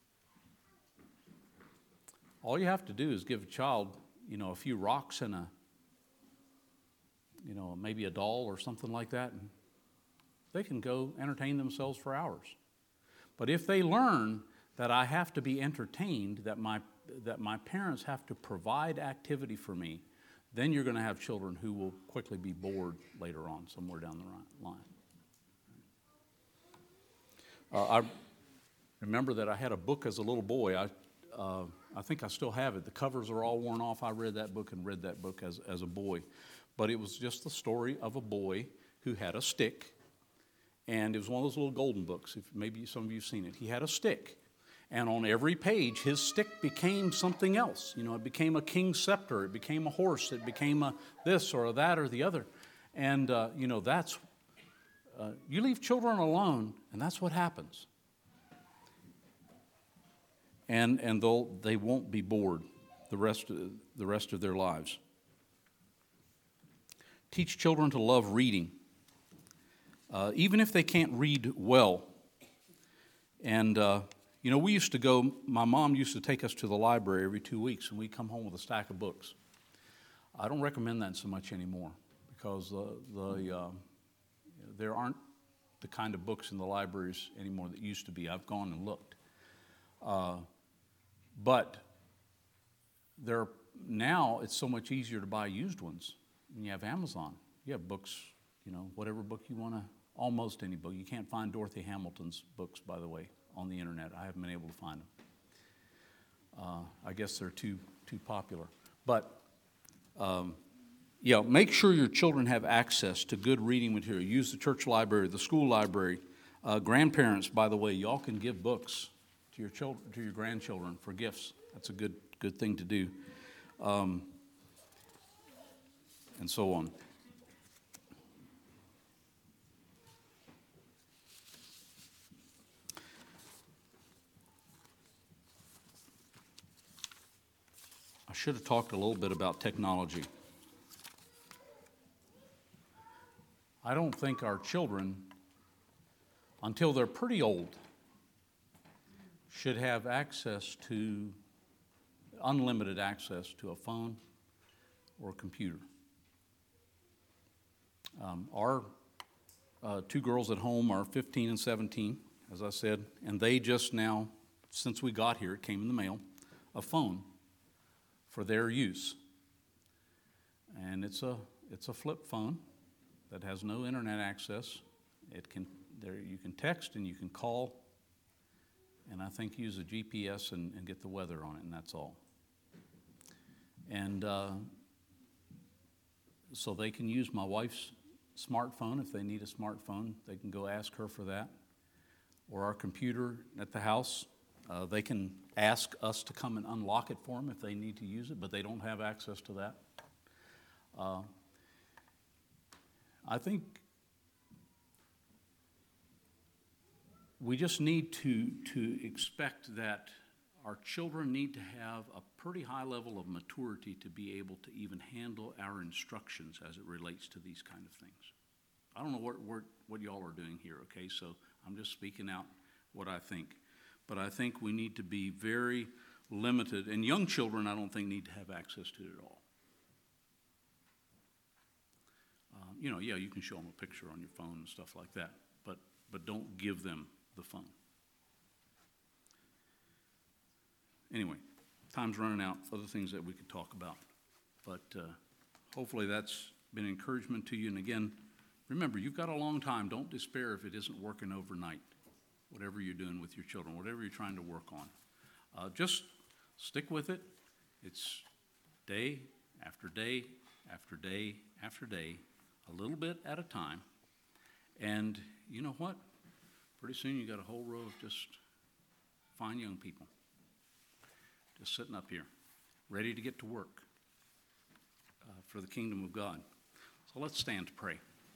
All you have to do is give a child, you know, a few rocks and a, you know, maybe a doll or something like that, and they can go entertain themselves for hours. But if they learn that I have to be entertained, that my that my parents have to provide activity for me, then you're going to have children who will quickly be bored later on, somewhere down the line. Uh, I remember that I had a book as a little boy. I uh, I think I still have it. The covers are all worn off. I read that book and read that book as, as a boy. But it was just the story of a boy who had a stick. And it was one of those little golden books. If maybe some of you have seen it. He had a stick. And on every page, his stick became something else. You know, it became a king's scepter. It became a horse. It became a this or a that or the other. And, uh, you know, that's, uh, you leave children alone, and that's what happens. And and they'll they won't be bored the rest of, the rest of their lives. Teach children to love reading, uh, even if they can't read well. And uh, you know, we used to go. My mom used to take us to the library every two weeks, and we'd come home with a stack of books. I don't recommend that so much anymore because the the uh, there aren't the kind of books in the libraries anymore that used to be. I've gone and looked. Uh, But there now it's so much easier to buy used ones. When you have Amazon, you have books, you know, whatever book you want to, almost any book. You can't find Dorothy Hamilton's books, by the way, on the internet. I haven't been able to find them. Uh, I guess they're too too popular. But um, yeah, make sure your children have access to good reading material. Use the church library, the school library. Uh, grandparents, by the way, y'all can give books to your children, to your grandchildren for gifts. That's a good good thing to do, um, and so on. should have talked a little bit about technology. I don't think our children, until they're pretty old, should have access to, unlimited access to a phone or a computer. Um, our uh, two girls at home are fifteen and seventeen, as I said, and they just now, since we got here, it came in the mail, a phone for their use. And it's a it's a flip phone that has no internet access. It can there you can text and you can call, and I think use a G P S and, and get the weather on it, and that's all. And uh, so they can use my wife's smartphone. If they need a smartphone, they can go ask her for that. Or our computer at the house. Uh, they can ask us to come and unlock it for them if they need to use it, but they don't have access to that. Uh, I think we just need to, to expect that our children need to have a pretty high level of maturity to be able to even handle our instructions as it relates to these kind of things. I don't know what, what, what y'all are doing here, okay? So I'm just speaking out what I think. But I think we need to be very limited. And young children, I don't think, need to have access to it at all. Um, you know, yeah, you can show them a picture on your phone and stuff like that, but, but don't give them the phone. Anyway, time's running out. Other things that we could talk about. But uh, hopefully that's been encouragement to you. And again, remember, you've got a long time. Don't despair if it isn't working overnight, whatever you're doing with your children, whatever you're trying to work on. Uh, just stick with it. It's day after day after day after day, a little bit at a time. And you know what? Pretty soon you got a whole row of just fine young people just sitting up here, ready to get to work uh, for the kingdom of God. So let's stand to pray.